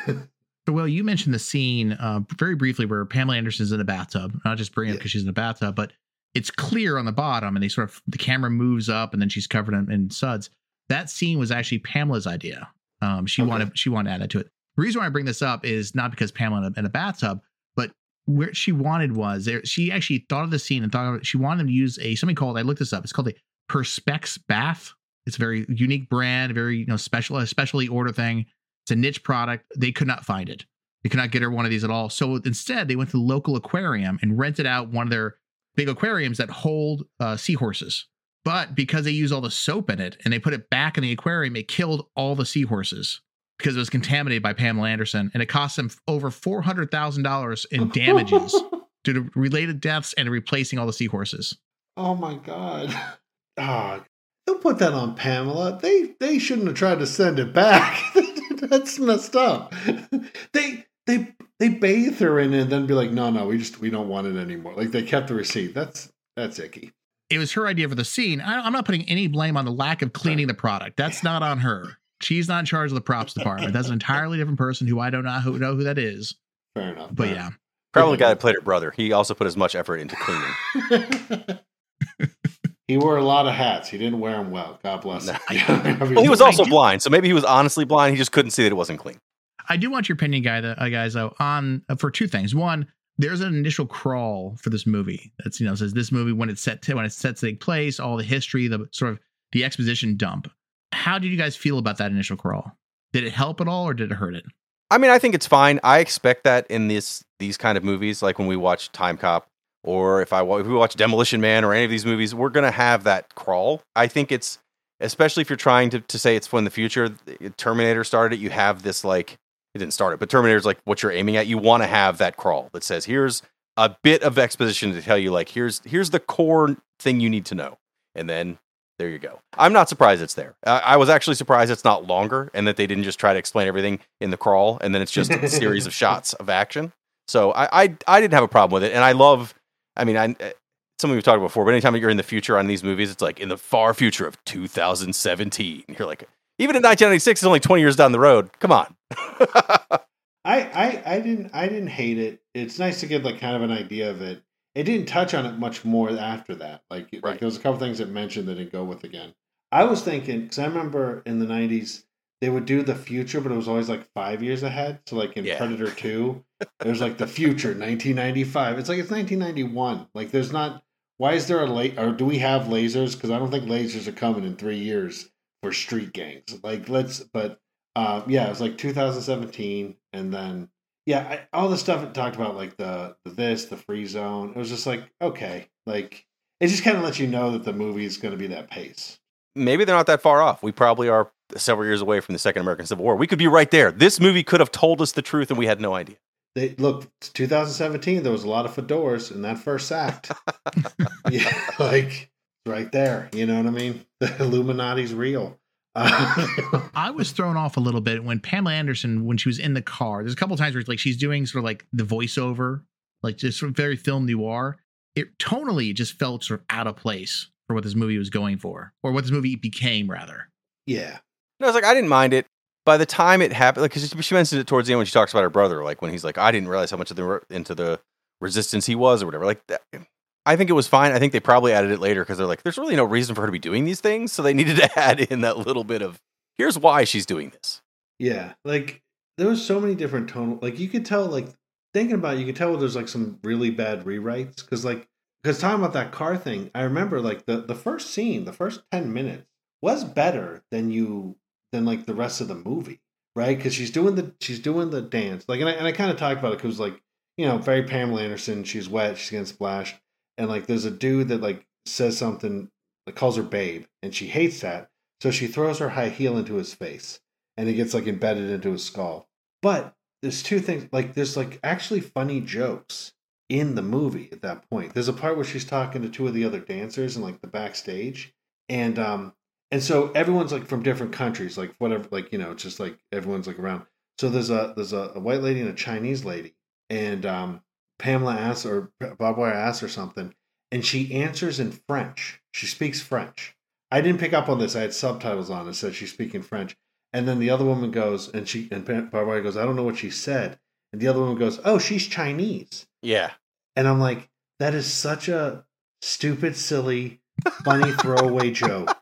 So, Will, you mentioned the scene uh, very briefly where Pamela Anderson's in a bathtub. Not just bringing it Yeah. because she's in a bathtub, but it's clear on the bottom, and they sort of the camera moves up, and then she's covered in, in suds. That scene was actually Pamela's idea. Um, she Okay. wanted she wanted to add that to it. The reason why I bring this up is not because Pamela in a, in a bathtub, but where she wanted was there. She actually thought of the scene and thought of, she wanted to use a something called I looked this up. It's called a Perspex bath. It's a very unique brand, very you know special, a specially order thing. It's a niche product. They could not find it. They could not get her one of these at all. So instead, they went to the local aquarium and rented out one of their big aquariums that hold uh, seahorses. But because they use all the soap in it and they put it back in the aquarium, it killed all the seahorses because it was contaminated by Pamela Anderson. And it cost them over four hundred thousand dollars in damages due to related deaths and replacing all the seahorses. Oh my god. Ah, don't put that on Pamela. They they shouldn't have tried to send it back. That's messed up. They they they bathe her in it and then be like, no, no, we just we don't want it anymore. Like they kept the receipt. That's that's icky. It was her idea for the scene. I, I'm not putting any blame on the lack of cleaning the product. That's not on her. She's not in charge of the props department. That's an entirely different person who I don't know who know who that is. Fair enough. But fair yeah, Probably the guy that played her brother. He also put as much effort into cleaning. He wore a lot of hats. He didn't wear them well. God bless him. Well, he was also I do- blind, so maybe he was honestly blind. He just couldn't see that it wasn't clean. I do want your opinion, guy, uh, guys, though, on uh, for two things. One, there's an initial crawl for this movie that's you know says this movie when it's set to when it's set to take place, all the history, the sort of the exposition dump. How did you guys feel about that initial crawl? Did it help at all or did it hurt it? I mean, I think it's fine. I expect that in this these kind of movies, like when we watch Time Cop, or if I if we watch Demolition Man or any of these movies, we're gonna have that crawl. I think it's, especially if you're trying to, to say it's for in the future. Terminator started it. You have this, like, it didn't start it, but Terminator's like what you're aiming at. You want to have that crawl that says, here's a bit of exposition to tell you, like, here's here's the core thing you need to know, and then there you go. I'm not surprised it's there. Uh, I was actually surprised it's not longer and that they didn't just try to explain everything in the crawl and then it's just a series of shots of action. So I, I I didn't have a problem with it, and I love. I mean, I something we've talked about before, but anytime you're in the future on these movies, it's like in the far future of two thousand seventeen. You're like, even in nineteen ninety-six, it's only twenty years down the road. Come on. I, I I didn't I didn't hate it. It's nice to get like kind of an idea of it. It didn't touch on it much more after that. Like, right. like there was a couple things it mentioned that didn't go with again. I was thinking, because I remember in the nineties, they would do the future, but it was always like five years ahead. So like in yeah. Predator two, there's like the future, nineteen ninety-five. It's like it's nineteen ninety-one. Like there's not, why is there a late, or do we have lasers? Because I don't think lasers are coming in three years for street gangs. Like let's, but uh, yeah, it was like two thousand seventeen. And then, yeah, I, all the stuff it talked about, like the, the this, the free zone, it was just like, okay. Like it just kind of lets you know that the movie is going to be that pace. Maybe they're not that far off. We probably are several years away from the Second American Civil War. We could be right there. This movie could have told us the truth and we had no idea. They look, two thousand seventeen, there was a lot of fedoras in that first act. Yeah, like right there. You know what I mean? The Illuminati's real. Uh, I was thrown off a little bit when Pamela Anderson, when she was in the car, there's a couple of times where like she's doing sort of like the voiceover, like just sort of very film noir. It tonally just felt sort of out of place for what this movie was going for, or what this movie became, rather. Yeah. No, I was like, I didn't mind it. By the time it happened, like, because she mentioned it towards the end when she talks about her brother, like when he's like, I didn't realize how much of the into the resistance he was, or whatever. Like, that, I think it was fine. I think they probably added it later because they're like, there's really no reason for her to be doing these things, so they needed to add in that little bit of here's why she's doing this. Yeah, like there was so many different tonal. Like you could tell, like thinking about it, you could tell there's like some really bad rewrites because, like, because talking about that car thing, I remember like the the first scene, the first ten minutes was better than you. Than like the rest of the movie, right? Because she's doing the she's doing the dance, like, and I and I kind of talked about it because, like, you know, very Pamela Anderson. She's wet, she's getting splashed, and like there's a dude that like says something, that calls her babe, and she hates that, so she throws her high heel into his face, and it gets like embedded into his skull. But there's two things, like there's like actually funny jokes in the movie at that point. There's a part where she's talking to two of the other dancers in like the backstage, and um. And so everyone's like from different countries, like whatever, like, you know, it's just like everyone's like around. So there's a there's a, a white lady and a Chinese lady, and um, Pamela asks, or Bob Wire asks her something, and she answers in French. She speaks French. I didn't pick up on this. I had subtitles on. It said she's speaking French, and then the other woman goes, and she and Bob Wire goes, I don't know what she said, and the other woman goes, oh, she's Chinese. Yeah, and I'm like, that is such a stupid, silly, funny throwaway joke.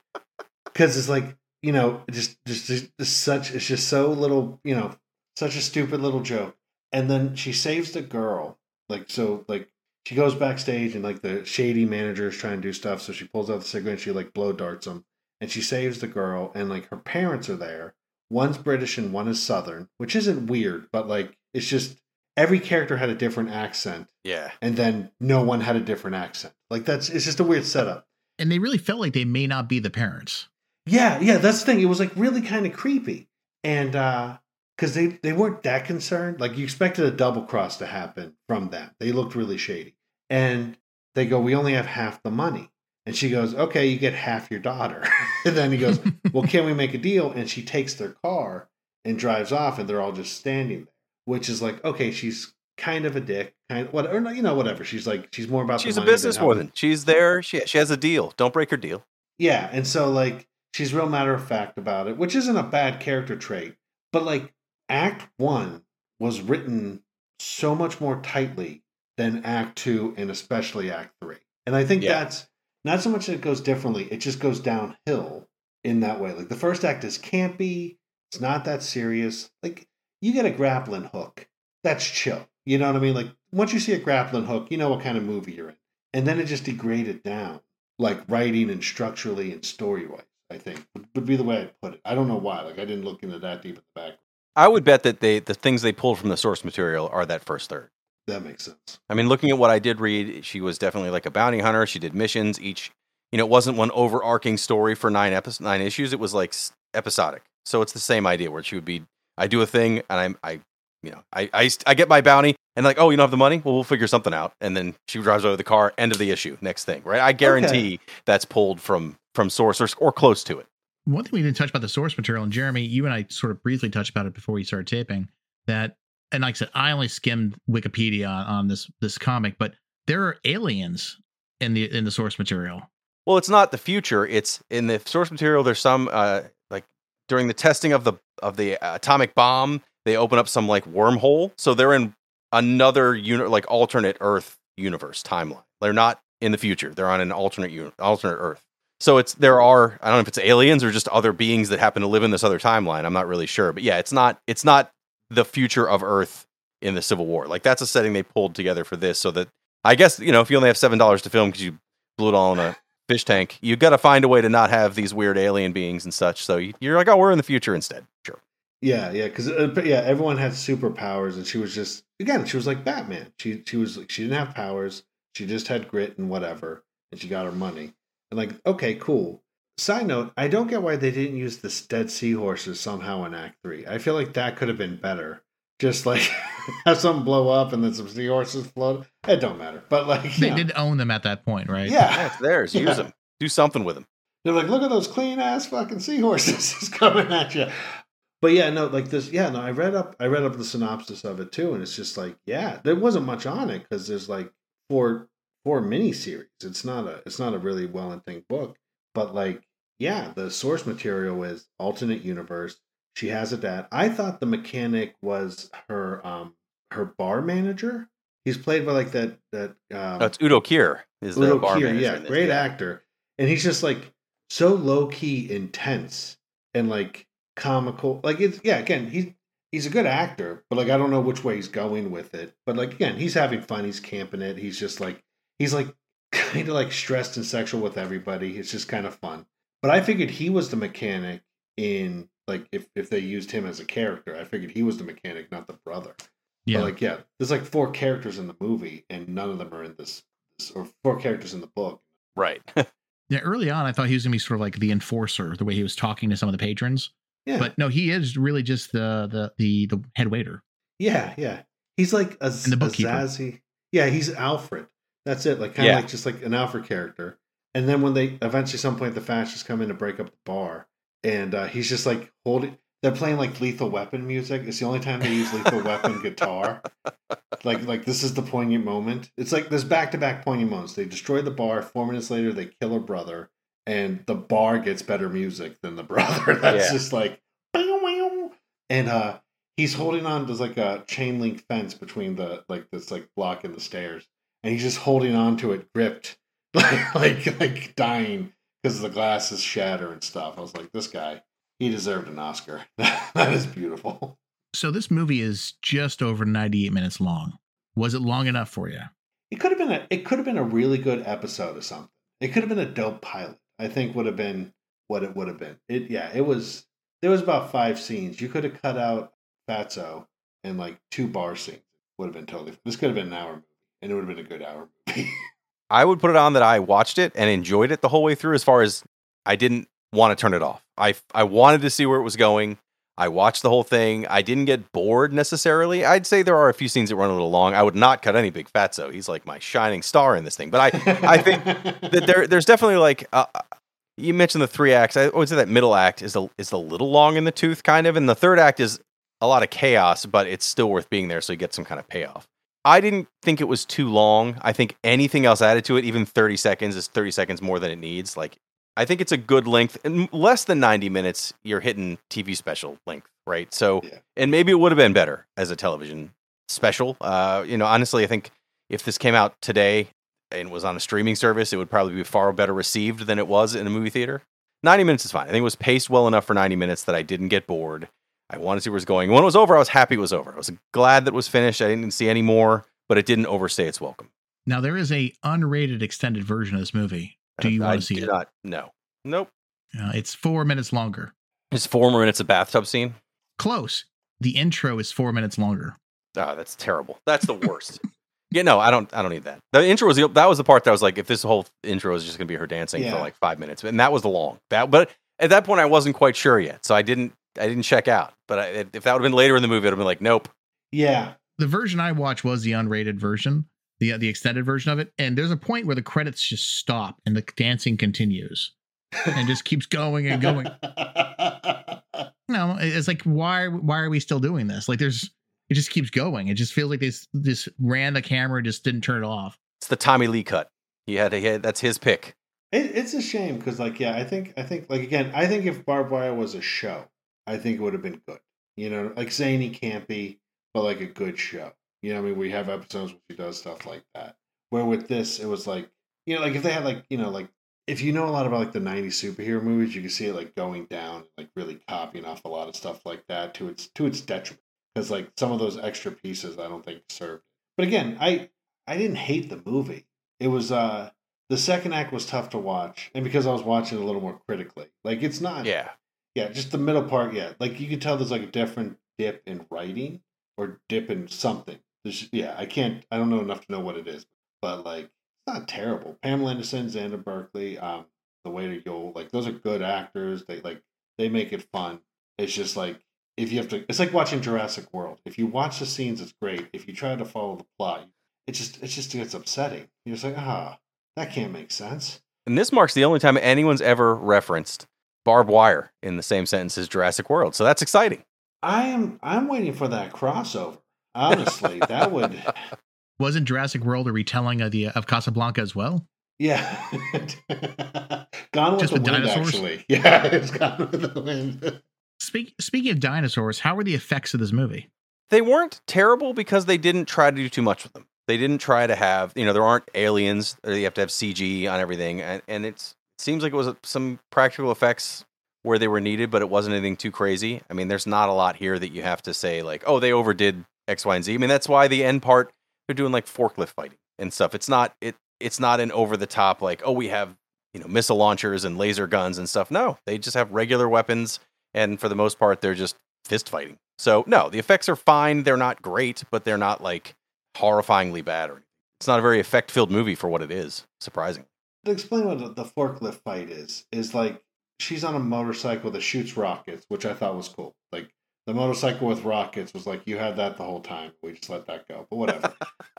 Because it's like, you know, just, just just such, it's just so little, you know, such a stupid little joke. And then she saves the girl. Like, so, like, she goes backstage and, like, the shady manager is trying to do stuff. So she pulls out the cigarette and she, like, blow darts him. And she saves the girl. And, like, her parents are there. One's British and one is Southern, which isn't weird. But, like, it's just, every character had a different accent. Yeah. And then no one had a different accent. Like, that's, it's just a weird setup. And they really felt like they may not be the parents. Yeah, yeah, that's the thing. It was like really kind of creepy. And uh because they, they weren't that concerned. Like you expected a double cross to happen from them. They looked really shady. And they go, we only have half the money. And she goes, okay, you get half your daughter. And then he goes, well, can we make a deal? And she takes their car and drives off, and they're all just standing there. Which is like, okay, she's kind of a dick, kind of, what, or you know, whatever. She's like, she's more about. She's the a businesswoman. She's there. She she has a deal. Don't break her deal. Yeah, and so like. She's real matter of fact about it, which isn't a bad character trait. But like Act One was written so much more tightly than Act Two and especially Act Three. And I think yeah. that's not so much that it goes differently. It just goes downhill in that way. Like the first act is campy. It's not that serious. Like you get a grappling hook. That's chill. You know what I mean? Like once you see a grappling hook, you know what kind of movie you're in. And then it just degraded down. like writing and structurally and story wise. I think would, would be the way I'd put it. I don't know why. Like I didn't look into that deep in the back. I would bet that they the things they pulled from the source material are that first third. That makes sense. I mean, looking at what I did read, she was definitely like a bounty hunter. She did missions each. You know, it wasn't one overarching story for nine episodes, nine issues. It was like episodic. So it's the same idea where she would be, I do a thing and I, I, you know, I, I, I get my bounty and like, oh, you don't have the money? Well, we'll figure something out. And then she drives over the car. End of the issue. Next thing, right? I guarantee okay. that's pulled from from source or, or close to it. One thing we didn't touch about the source material, and Jeremy, you and I sort of briefly touched about it before we started taping. That, and like I said, I only skimmed Wikipedia on, on this this comic, but there are aliens in the in the source material. Well, it's not the future. It's in the source material. There's some uh, like during the testing of the of the atomic bomb, they open up some like wormhole. So they're in another unit, like alternate Earth universe timeline. They're not in the future. They're on an alternate uni- alternate Earth. So it's there are I don't know if it's aliens or just other beings that happen to live in this other timeline. I'm not really sure, but yeah, it's not it's not the future of Earth in the Civil War. Like that's a setting they pulled together for this, so that I guess you know if you only have seven dollars to film because you blew it all in a fish tank, you got to find a way to not have these weird alien beings and such. So you're like, oh, we're in the future instead. Sure. Yeah, yeah, because uh, yeah, everyone had superpowers, and she was just again, she was like Batman. She she was like she didn't have powers. She just had grit and whatever, and she got her money. And like, okay, cool. Side note, I don't get why they didn't use the dead seahorses somehow in Act Three. I feel like that could have been better. Just like have something blow up and then some seahorses float. It don't matter. But like they know. did own them at that point, right? Yeah, yeah it's theirs. Yeah. Use them. Do something with them. They're like, look at those clean ass fucking seahorses just coming at you. But yeah, no, like this. Yeah, no, I read up. I read up the synopsis of it too, and it's just like, yeah, there wasn't much on it because there's like four four miniseries. It's not a it's not a really well intended book. But like, yeah, the source material is alternate universe. She has a dad. I thought the mechanic was her um her bar manager. He's played by like that that um oh, it's Udo Kier is Udo the bar Kier, manager. yeah, in this, great yeah. actor. And he's just like so low key intense and like comical. Like it's yeah, again, he's he's a good actor, but like I don't know which way he's going with it. But like again, he's having fun, he's camping it. He's just like he's like kind of like stressed and sexual with everybody. It's just kind of fun. But I figured he was the mechanic in like if, if they used him as a character, I figured he was the mechanic, not the brother. Yeah. But like yeah, there's like four characters in the movie, and none of them are in this, this or four characters in the book. Right. Yeah, early on, I thought he was gonna be sort of like the enforcer, the way he was talking to some of the patrons. Yeah. But no, he is really just the the the, the head waiter. Yeah, yeah. He's like a, and the bookkeeper. a Zazzy. Yeah, he's Alfred. That's it. Like kind of yeah. like just like an Alfred character. And then when they eventually, some point, the fascists come in to break up the bar, and uh, he's just like holding. They're playing like Lethal Weapon music. It's the only time they use Lethal Weapon guitar. Like, like this is the poignant moment. It's like there's back to back poignant moments. They destroy the bar. Four minutes later, they kill her brother, and the bar gets better music than the brother. That's yeah. just like, and uh, he's holding on. There's like a chain link fence between the like this like block and the stairs, and he's just holding on to it, gripped. like like like dying because the glasses shatter and stuff. I was like, this guy, he deserved an Oscar. That is beautiful. So this movie is just over ninety-eight minutes long. Was it long enough for you? It could have been a it could have been a really good episode or something. It could have been a dope pilot. I think would have been what it would have been. It yeah, it was there was about five scenes. You could have cut out Fatso and like two bar scenes. Would have been totally this could have been an hour movie. And it would have been a good hour movie. I would put it on that I watched it and enjoyed it the whole way through, as far as I didn't want to turn it off. I, I wanted to see where it was going. I watched the whole thing. I didn't get bored necessarily. I'd say there are a few scenes that run a little long. I would not cut any Big Fatso. He's like my shining star in this thing. But I, I think that there there's definitely like, uh, you mentioned the three acts. I would say that middle act is a, is a little long in the tooth kind of. And the third act is a lot of chaos, but it's still worth being there. So you get some kind of payoff. I didn't think it was too long. I think anything else added to it, even thirty seconds, is thirty seconds more than it needs. Like, I think it's a good length. And less than ninety minutes, you're hitting T V special length, right? So, yeah. And maybe it would have been better as a television special. Uh, you know, honestly, I think if this came out today and was on a streaming service, it would probably be far better received than it was in a movie theater. ninety minutes is fine. I think it was paced well enough for ninety minutes that I didn't get bored. I wanted to see where it was going. When it was over, I was happy it was over. I was glad that it was finished. I didn't see any more, but it didn't overstay its welcome. Now, there is a unrated extended version of this movie. Do you I want to see do it? Not, no. Nope. Uh, it's four minutes longer. It's four more minutes of bathtub scene. Close. The intro is four minutes longer. Oh, that's terrible. That's the worst. Yeah, no, I don't. I don't need that. The intro was the, that was the part that was like, if this whole intro is just going to be her dancing Yeah. for like five minutes, and that was the long. That, but at that point, I wasn't quite sure yet, so I didn't. I didn't check out. But I, if that would have been later in the movie, I'd have been like, nope. Yeah. The version I watched was the unrated version, the the extended version of it. And there's a point where the credits just stop and the dancing continues and just keeps going and going. No, it's like, why why are we still doing this? Like, there's it just keeps going. It just feels like this this ran the camera, just didn't turn it off. It's the Tommy Lee cut. He had, he had that's his pick. It, it's a shame because, like, yeah, I think, I think, like, again, I think if Barbed Wire was a show, I think it would have been good. You know, like zany, campy, but like a good show. You know, I mean, we have episodes where she does stuff like that. Where with this, it was like, you know, like if they had like, you know, like if you know a lot about like the nineties superhero movies, you can see it like going down, like really copying off a lot of stuff like that to its to its detriment. Because like some of those extra pieces, I don't think served. But again, I I didn't hate the movie. It was uh the second act was tough to watch, and because I was watching it a little more critically, like it's not. Yeah. Yeah, just the middle part, yeah. Like, you can tell there's, like, a different dip in writing or dip in something. There's, yeah, I can't, I don't know enough to know what it is. But, like, it's not terrible. Pamela Anderson, Xander Berkeley, um, the Waiter Yule, like, those are good actors. They, like, they make it fun. It's just, like, if you have to, it's like watching Jurassic World. If you watch the scenes, it's great. If you try to follow the plot, it just, it just gets upsetting. You're just like, ah, that can't make sense. And this marks the only time anyone's ever referenced barbed wire in the same sentence as Jurassic World. So that's exciting. I am I'm waiting for that crossover. Honestly, that would Wasn't Jurassic World a retelling of the of Casablanca as well? yeah. Gone with Just the with wind, dinosaurs? actually. Yeah, it's Gone with the Wind. Speak, speaking of dinosaurs, how were the effects of this movie? They weren't terrible because they didn't try to do too much with them. They didn't try to have, you know, there aren't aliens. You have to have C G on everything. And, and it's, it seems like it was some practical effects where they were needed, but it wasn't anything too crazy. I mean, there's not a lot here that you have to say like, oh, they overdid X, Y, and Z. I mean, that's why the end part, they're doing like forklift fighting and stuff. It's not, it, it's not an over the top, like, oh, we have, you know, missile launchers and laser guns and stuff. No, they just have regular weapons. And for the most part, they're just fist fighting. So no, the effects are fine. They're not great, but they're not like horrifyingly bad or anything. It's not a very effect filled movie for what it is. Surprising. To explain what the forklift fight is, is like she's on a motorcycle that shoots rockets, which I thought was cool. Like the motorcycle with rockets was like, you had that the whole time. We just let that go, but whatever.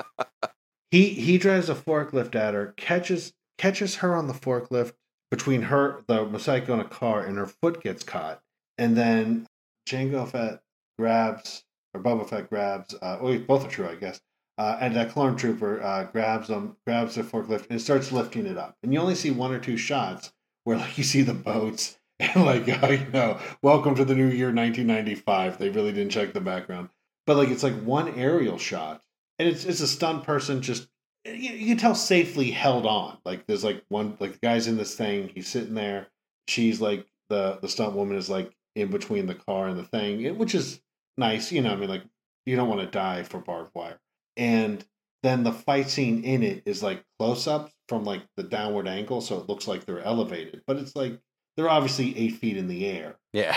he he drives a forklift at her, catches catches her on the forklift between her, the motorcycle, and a car, and her foot gets caught. And then Jango Fett grabs, or Boba Fett grabs, uh, well, both are true, I guess. Uh, and that clone trooper uh, grabs them, grabs the forklift, and starts lifting it up. And you only see one or two shots where, like, you see the boats and, like, oh, you know, welcome to the new year, nineteen ninety-five. They really didn't check the background, but like, it's like one aerial shot, and it's it's a stunt person just you, you can tell safely held on. Like, there's like one, like the guy's in this thing, he's sitting there, she's like the the stunt woman is like in between the car and the thing, which is nice, you know. I mean, like, you don't want to die for barbed wire. And then the fight scene in it is like close-ups from like the downward angle, so it looks like they're elevated, but it's like they're obviously eight feet in the air. Yeah.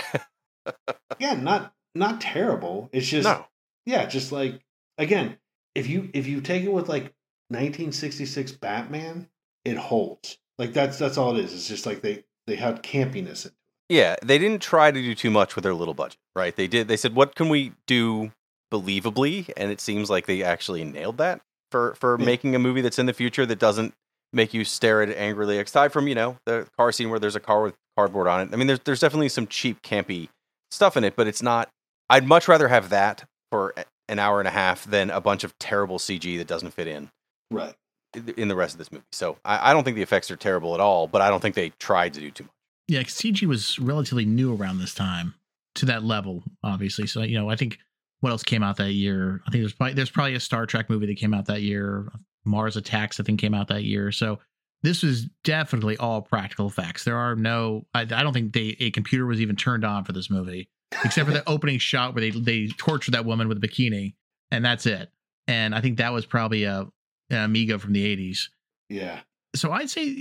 Again, not not terrible. It's just No. yeah, just like, again, if you if you take it with like nineteen sixty-six Batman, it holds. Like that's that's all it is. It's just like they they had campiness in it. Yeah, they didn't try to do too much with their little budget, right? They did. They said, "What can we do believably?" And it seems like they actually nailed that for for Yeah. making a movie that's in the future that doesn't make you stare at it angrily. Aside from, you know, the car scene where there's a car with cardboard on it. I mean, there's there's definitely some cheap, campy stuff in it, but it's not. I'd much rather have that for an hour and a half than a bunch of terrible C G that doesn't fit in Right. in the rest of this movie. So I, I don't think the effects are terrible at all, but I don't think they tried to do too much. Yeah, C G was relatively new around this time to that level, obviously. So, you know, I think what else came out that year? I think there's probably there's probably a Star Trek movie that came out that year. Mars Attacks, I think, came out that year. So this was definitely all practical effects. There are no, I, I don't think they a computer was even turned on for this movie, except for the opening shot where they they tortured that woman with a bikini, and that's it. And I think that was probably a an Amiga from the eighties. Yeah. So I'd say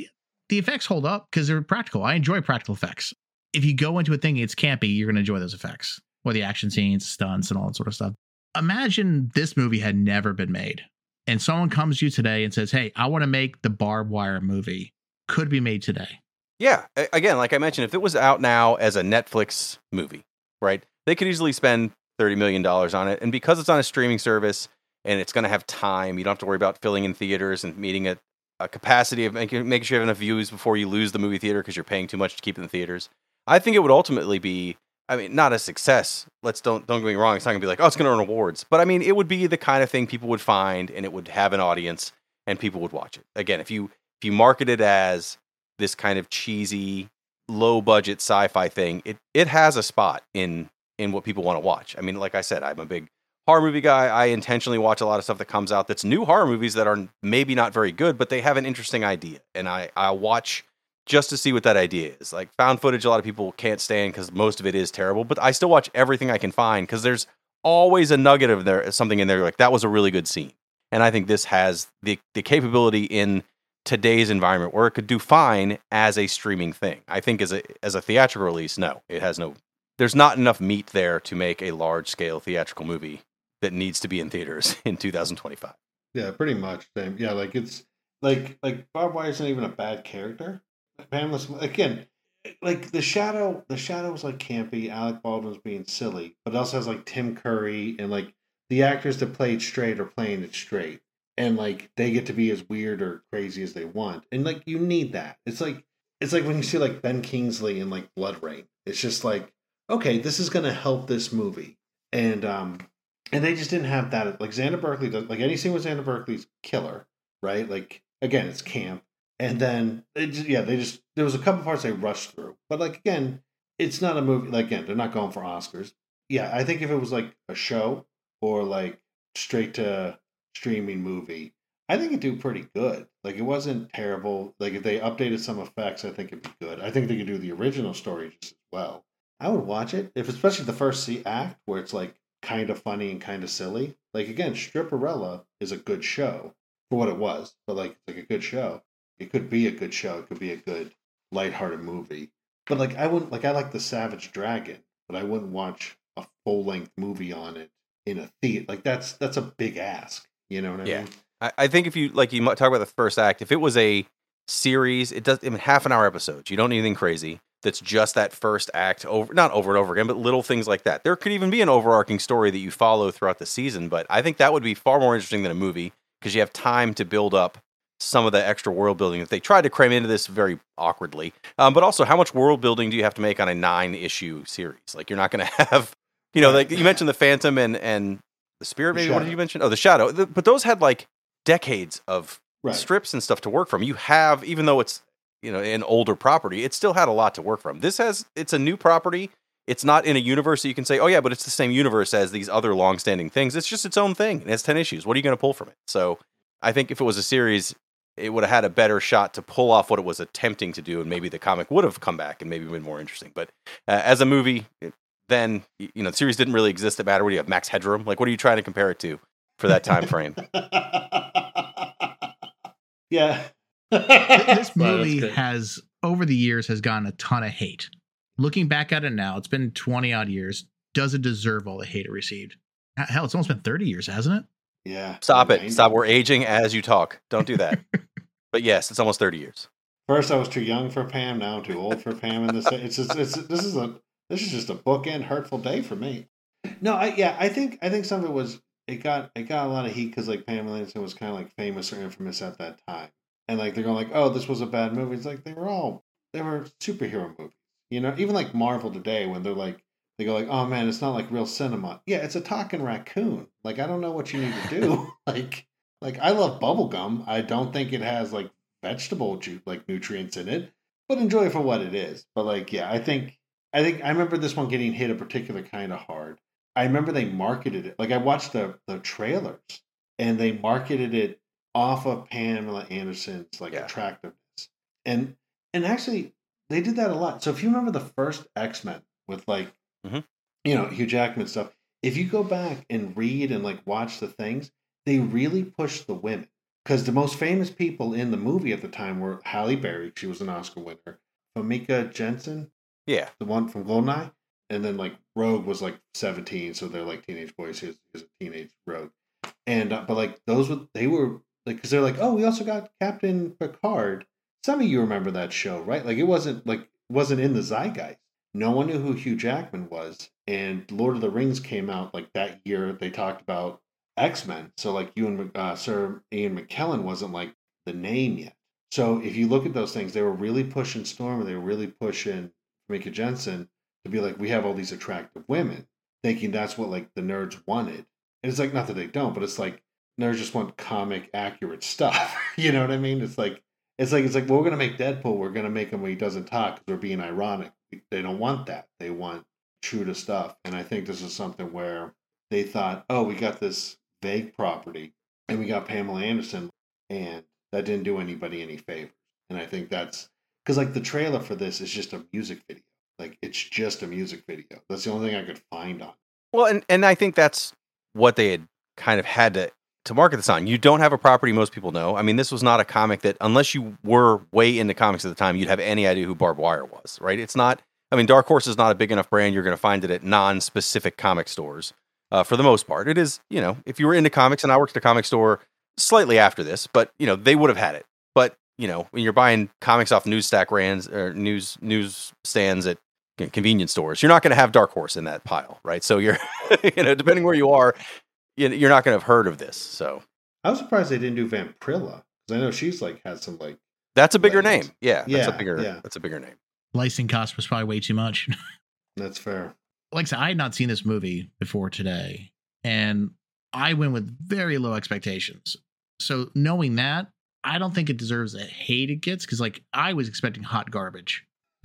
the effects hold up because they're practical. I enjoy practical effects. If you go into a thing it's campy, you're going to enjoy those effects, or the action scenes, stunts, and all that sort of stuff. Imagine this movie had never been made, and someone comes to you today and says, hey, I want to make the Barbed Wire movie. Could be made today. Yeah. Again, like I mentioned, if it was out now as a Netflix movie, right, they could easily spend thirty million dollars on it. And because it's on a streaming service and it's going to have time, you don't have to worry about filling in theaters and meeting a, a capacity of making, making sure you have enough views before you lose the movie theater because you're paying too much to keep it in theaters. I think it would ultimately be, I mean, not a success. Let's don't, don't get me wrong. It's not going to be like, oh, it's going to earn awards. But I mean, it would be the kind of thing people would find and it would have an audience and people would watch it. Again, if you, if you market it as this kind of cheesy, low budget sci-fi thing, it, it has a spot in, in what people want to watch. I mean, like I said, I'm a big horror movie guy. I intentionally watch a lot of stuff that comes out that's new horror movies that are maybe not very good, but they have an interesting idea. And I, I watch just to see what that idea is. Like found footage, a lot of people can't stand because most of it is terrible, but I still watch everything I can find because there's always a nugget of there, something in there like that was a really good scene. And I think this has the, the capability in today's environment where it could do fine as a streaming thing. I think as a as a theatrical release, no, it has no. There's not enough meat there to make a large scale theatrical movie that needs to be in theaters in two thousand twenty-five. Yeah, pretty much. Same. Yeah, like it's like like Barbed Wire isn't even a bad character. Pamela's again, like the shadow. The shadow was like campy. Alec Baldwin was being silly, but it also has like Tim Curry and like the actors that played straight are playing it straight. And like they get to be as weird or crazy as they want, and like you need that. It's like it's like when you see like Ben Kingsley in like Blood Rain. It's just like, okay, this is gonna help this movie, and um, and they just didn't have that. Like Xander Berkeley does, like any scene with Xander Berkeley's killer, right? Like again, it's camp, and then it just, yeah, they just there was a couple parts they rushed through, but like again, it's not a movie. Like again, they're not going for Oscars. Yeah, I think if it was like a show or like straight to streaming movie, I think it'd do pretty good. Like it wasn't terrible. Like if they updated some effects, I think it'd be good. I think they could do the original story just as well. I would watch it if, especially the first act where it's like kind of funny and kind of silly. Like again, Stripperella is a good show for what it was, but like like a good show. It could be a good show. It could be a good lighthearted movie. But like I wouldn't like I like The Savage Dragon, but I wouldn't watch a full length movie on it in a theater. Like that's that's a big ask. You know what I yeah. mean? I, I think if you like you talk about the first act, if it was a series, it does I mean half an hour episodes. You don't need anything crazy. That's just that first act over, not over and over again, but little things like that. There could even be an overarching story that you follow throughout the season, but I think that would be far more interesting than a movie because you have time to build up some of the extra world building that they tried to cram into this very awkwardly. Um, but also, how much world building do you have to make on a nine issue series? Like, you're not going to have, you know, like you mentioned the Phantom and and the Spirit. Maybe what did you mention? Oh, the Shadow. The, but those had like decades of right. strips and stuff to work from. You have, even though it's, you know, an older property, it still had a lot to work from. This has, it's a new property. It's not in a universe that you can say, oh yeah, but it's the same universe as these other long-standing things. It's just its own thing. It has ten issues. What are you going to pull from it? So I think if it was a series, it would have had a better shot to pull off what it was attempting to do, and maybe the comic would have come back and maybe been more interesting. But uh, as a movie, it, then, you know, the series didn't really exist. That mattered. What do you have, Max Headroom? Like, what are you trying to compare it to for that time frame? Yeah. This movie has, over the years, has gotten a ton of hate. Looking back at it now, it's been twenty odd years. Does it deserve all the hate it received? Hell, it's almost been thirty years, hasn't it? Yeah. Stop it. Stop. We're aging as you talk. Don't do that. But yes, it's almost thirty years. First, I was too young for Pam. Now I'm too old for Pam. And this, it's just, it's this is a this is just a bookend hurtful day for me. No, I yeah, I think I think some of it was it got it got a lot of heat because like Pamela Anderson was kind of like famous or infamous at that time, and like they're going like, oh, this was a bad movie. It's like they were all they were superhero movies, you know. Even like Marvel today, when they're like they go like, oh man, it's not like real cinema. Yeah, it's a talking raccoon. Like I don't know what you need to do. like like I love bubblegum. I don't think it has like vegetable juice like nutrients in it, but enjoy it for what it is. But like yeah, I think. I think I remember this one getting hit a particular kind of hard. I remember they marketed it. Like I watched the, the trailers and they marketed it off of Pamela Anderson's like yeah. attractiveness. And and actually they did that a lot. So if you remember the first X-Men with like mm-hmm. you know, Hugh Jackman stuff, if you go back and read and like watch the things, they really pushed the women. because the most famous people in the movie at the time were Halle Berry, she was an Oscar winner, Famke Janssen, Yeah. the one from Goldeneye, and then like Rogue was like seventeen, so they're like teenage boys. Here's, here's a teenage Rogue, and uh, but like those were they were like because they're like, oh, we also got Captain Picard. Some of you remember that show, right? Like it wasn't like wasn't in the zeitgeist. No one knew who Hugh Jackman was, and Lord of the Rings came out like that year. They talked about X-Men, so like Ewan, uh, Sir Ian McKellen wasn't like the name yet. So if you look at those things, they were really pushing Storm, and they were really pushing Famke Janssen to be like, we have all these attractive women, thinking that's what like the nerds wanted. And it's like, not that they don't, but it's like nerds just want comic accurate stuff. You know what I mean? It's like it's like it's like well, we're gonna make Deadpool, we're gonna make him when he doesn't talk because we're being ironic. They don't want that. They want true to stuff. And I think this is something where they thought, oh, we got this vague property, and we got Pamela Anderson, and that didn't do anybody any favors. And I think that's because like the trailer for this is just a music video. Like it's just a music video. That's the only thing I could find on. Well, and, and I think that's what they had kind of had to, to market this on. You don't have a property most people know. I mean, this was not a comic that, unless you were way into comics at the time, you'd have any idea who Barbed Wire was, right? It's not, I mean, Dark Horse is not a big enough brand. You're going to find it at non-specific comic stores uh, for the most part. It is, you know, if you were into comics, and I worked at a comic store slightly after this, but, you know, they would have had it. But, you know, when you're buying comics off newsstack rands or news news stands at convenience stores, you're not going to have Dark Horse in that pile, right? So you're, you know, depending where you are, you're not going to have heard of this. So I was surprised they didn't do Vampirilla, because I know she's like had some like that's a bigger legs. name. Yeah, Yeah, that's a bigger. yeah. That's a bigger name. Licensing cost was probably way too much. That's fair. Like I said, I had not seen this movie before today, and I went with very low expectations. So knowing that, I don't think it deserves the hate it gets, because like I was expecting hot garbage.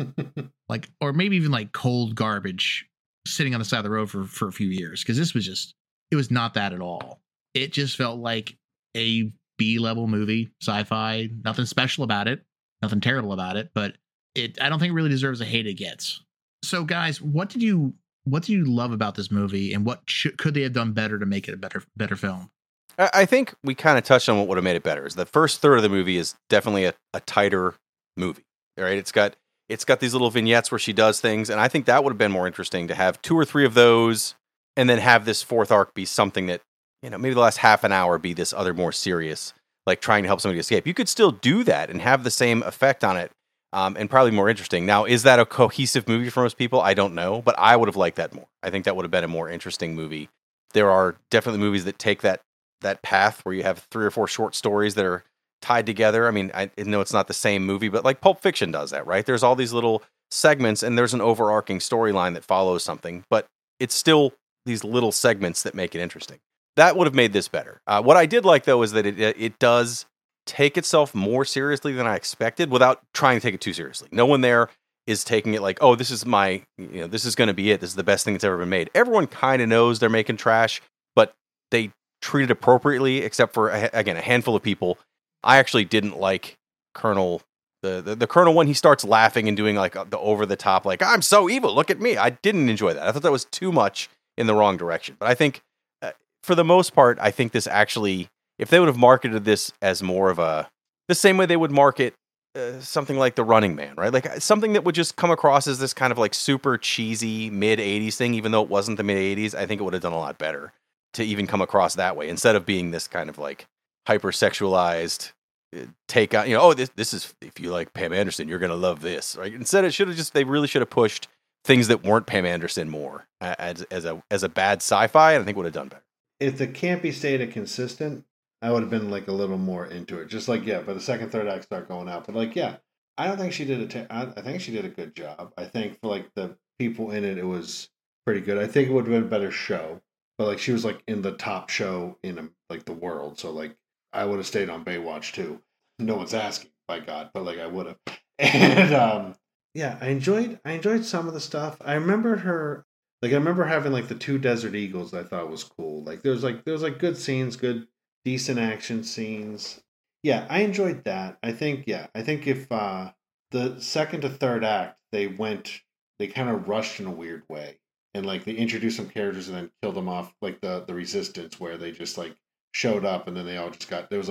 Like, or maybe even like cold garbage sitting on the side of the road for, for a few years. Cause this was just, it was not that at all. It just felt like a B level movie, sci-fi, nothing special about it, nothing terrible about it, but it, I don't think it really deserves the hate it gets. So guys, what did you, what do you love about this movie, and what should, could they have done better to make it a better, better film? I, I think we kind of touched on what would have made it better. Is the first third of the movie is definitely a, a tighter movie, right? It's got, It's got these little vignettes where she does things, and I think that would have been more interesting to have two or three of those, and then have this fourth arc be something that, you know, maybe the last half an hour be this other more serious, like trying to help somebody escape. You could still do that and have the same effect on it, um, and probably more interesting. Now, is that a cohesive movie for most people? I don't know, but I would have liked that more. I think that would have been a more interesting movie. There are definitely movies that take that that path where you have three or four short stories that are tied together. I mean, I know it's not the same movie, but like Pulp Fiction does that, right? There's all these little segments, and there's an overarching storyline that follows something, but it's still these little segments that make it interesting. That would have made this better. Uh, what I did like, though, is that it it does take itself more seriously than I expected, without trying to take it too seriously. No one there is taking it like, oh, this is my, you know, this is going to be it. This is the best thing that's ever been made. Everyone kind of knows they're making trash, but they treat it appropriately, except for, again, a handful of people. I actually didn't like Colonel, the, the the Colonel when he starts laughing and doing like the over the top, like, I'm so evil, look at me. I didn't enjoy that. I thought that was too much in the wrong direction. But I think uh, for the most part, I think this actually, if they would have marketed this as more of a, the same way they would market uh, something like The Running Man, right? Like something that would just come across as this kind of like super cheesy mid eighties thing, even though it wasn't the mid eighties, I think it would have done a lot better to even come across that way, instead of being this kind of like hypersexualized take on, you know, oh, this this is, if you like Pam Anderson, you're gonna love this, right? Instead, it should have just, they really should have pushed things that weren't Pam Anderson more as as a as a bad sci-fi, and I think would have done better. If the campy stayed consistent, I would have been like a little more into it. Just like, yeah, but the second, third act start going out. But like, yeah, I don't think she did a. T- I, I think she did a good job. I think for like the people in it, it was pretty good. I think it would have been a better show. But like, she was like in the top show in like the world. So like, I would have stayed on Baywatch too. No one's asking, by God, but like I would have. And um, yeah, I enjoyed. I enjoyed some of the stuff. I remember her. Like I remember having like the two Desert Eagles. I thought was cool. Like there's like there's like good scenes, good decent action scenes. Yeah, I enjoyed that. I think yeah, I think if uh, the second to third act they went, they kind of rushed in a weird way, and like they introduced some characters and then killed them off, like the the Resistance, where they just like showed up and then they all just got, there was like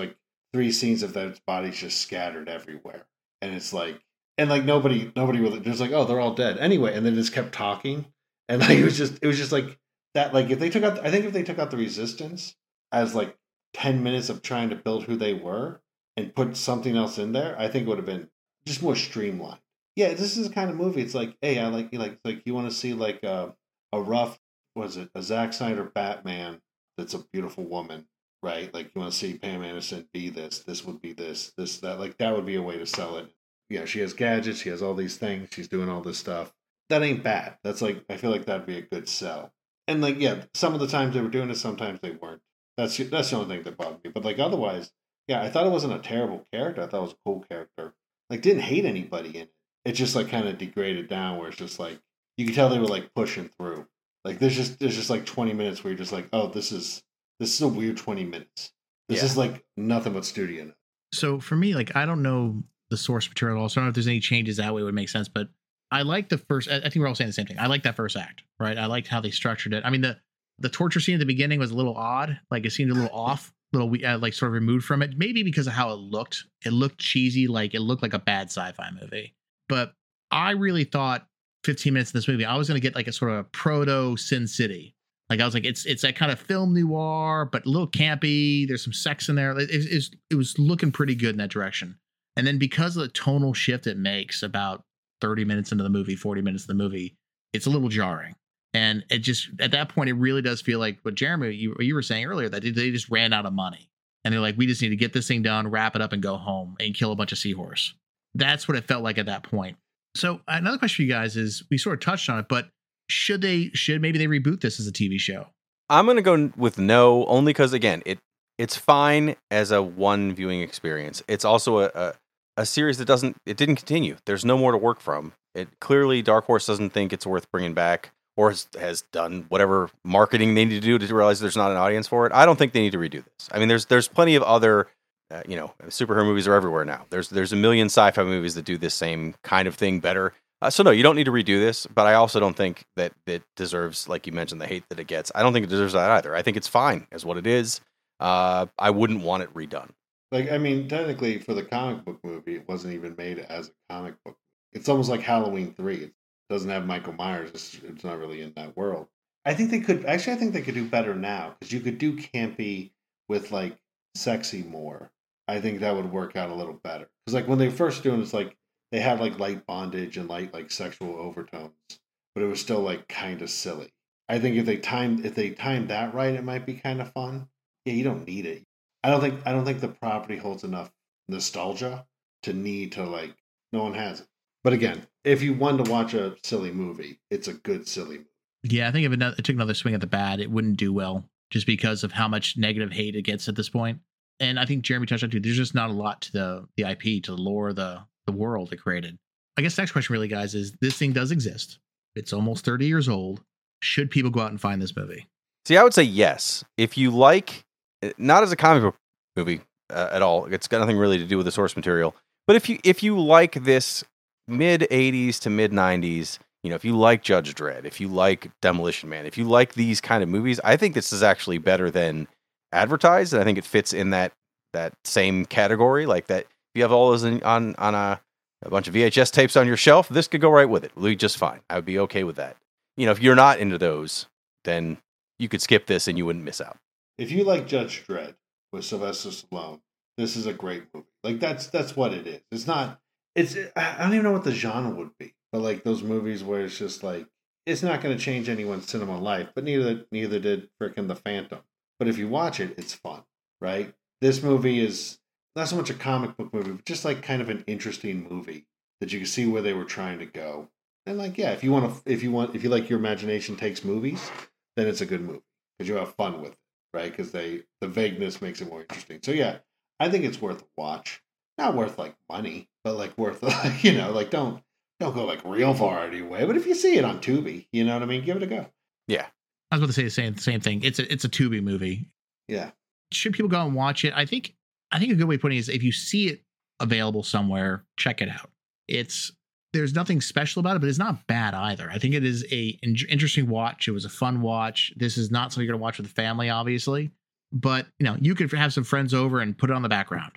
three scenes of those bodies just scattered everywhere, and it's like, and like nobody, nobody really, just like, oh, they're all dead anyway, and then just kept talking, and like it was just, it was just like that. Like if they took out, I think if they took out the Resistance as like ten minutes of trying to build who they were and put something else in there, I think it would have been just more streamlined. Yeah, this is the kind of movie. It's like, hey, I like you like like you want to see like a a rough, was it a Zack Snyder Batman that's a beautiful woman, right? Like you want to see Pam Anderson be this, this would be this, this that, like that would be a way to sell it. Yeah, she has gadgets, she has all these things, she's doing all this stuff. That ain't bad. That's like, I feel like that'd be a good sell. And like, yeah, some of the times they were doing it, sometimes they weren't. That's that's the only thing that bothered me. But like otherwise, yeah, I thought it wasn't a terrible character. I thought it was a cool character. Like didn't hate anybody in it. It just like kind of degraded down where it's just like you could tell they were like pushing through. Like there's just there's just like twenty minutes where you're just like, oh, this is this is a weird twenty minutes. This Yeah. is like nothing but studio. So for me, like I don't know the source material at all, so I don't know if there's any changes that way would make sense. But I like the first. I think we're all saying the same thing. I like that first act, right? I liked how they structured it. I mean, the the torture scene at the beginning was a little odd. Like it seemed a little off, little we- uh, like sort of removed from it. Maybe because of how it looked. It looked cheesy, like it looked like a bad sci-fi movie. But I really thought fifteen minutes in this movie, I was going to get like a sort of proto Sin City. Like I was like, it's it's that kind of film noir, but a little campy. There's some sex in there. It, it, it, it was looking pretty good in that direction. And then because of the tonal shift it makes about thirty minutes into the movie, forty minutes of the movie, it's a little jarring. And it just, at that point, it really does feel like what Jeremy, you, you were saying earlier, that they just ran out of money. And they're like, we just need to get this thing done, wrap it up and go home and kill a bunch of seahorse. That's what it felt like at that point. So another question for you guys is, we sort of touched on it, but should they, should maybe they reboot this as a T V show? I'm going to go with no, only because, again, it it's fine as a one viewing experience. It's also a, a, a series that doesn't, it didn't continue. There's no more to work from. It clearly, Dark Horse doesn't think it's worth bringing back, or has, has done whatever marketing they need to do to realize there's not an audience for it. I don't think they need to redo this. I mean, there's there's plenty of other, uh, you know, superhero movies are everywhere now. There's there's a million sci-fi movies that do this same kind of thing better. Uh, so no, you don't need to redo this. But I also don't think that it deserves, like you mentioned, the hate that it gets. I don't think it deserves that either. I think it's fine as what it is. Uh, I wouldn't want it redone. Like, I mean, technically for the comic book movie, it wasn't even made as a comic book. It's almost like Halloween three. It doesn't have Michael Myers. It's, it's not really in that world. I think they could, actually, I think they could do better now, because you could do campy with, like, sexy more. I think that would work out a little better. Because, like, when they first doing it, it's like, they had, like, light bondage and light, like, sexual overtones. But it was still, like, kind of silly. I think if they timed, if they timed that right, it might be kind of fun. Yeah, you don't need it. I don't think, I don't think the property holds enough nostalgia to need to, like, no one has it. But again, if you wanted to watch a silly movie, it's a good silly movie. Yeah, I think if it, it took another swing at the bat, it wouldn't do well just because of how much negative hate it gets at this point. And I think Jeremy touched on too, there's just not a lot to the the I P, to the lore, the the world it created. I guess the next question really, guys, is this thing does exist. It's almost thirty years old. Should people go out and find this movie? See, I would say yes. If you like, not as a comic book movie uh, at all, it's got nothing really to do with the source material. But if you if you like this mid eighties to mid nineties, you know, if you like Judge Dredd, if you like Demolition Man, if you like these kind of movies, I think this is actually better than advertised. And I think it fits in that that same category. Like that, if you have all those in, on on a, a bunch of V H S tapes on your shelf, this could go right with it. It'll be just fine. I would be okay with that. You know, if you're not into those, then you could skip this and you wouldn't miss out. If you like Judge Dredd with Sylvester Stallone, this is a great movie. Like that's that's what it is. It's not. It's I don't even know what the genre would be, but like those movies where it's just like it's not going to change anyone's cinema life, but neither neither did frickin' The Phantom. But if you watch it, it's fun, right? This movie is not so much a comic book movie, but just like kind of an interesting movie that you can see where they were trying to go. And like, yeah, if you want to, if you want, if you like your imagination takes movies, then it's a good movie because you have fun with it, right? Because they the vagueness makes it more interesting. So yeah, I think it's worth a watch. Not worth like money, but like worth like, you know, like don't don't go like real far anyway. But if you see it on Tubi, you know what I mean, give it a go. Yeah, I was about to say the same same thing. It's a it's a Tubi movie. Yeah. Should people go and watch it? I think I think a good way of putting it is if you see it available somewhere, check it out. It's there's nothing special about it, but it's not bad either. I think it is a in- interesting watch. It was a fun watch. This is not something you're going to watch with the family, obviously, but you know, you could have some friends over and put it on the background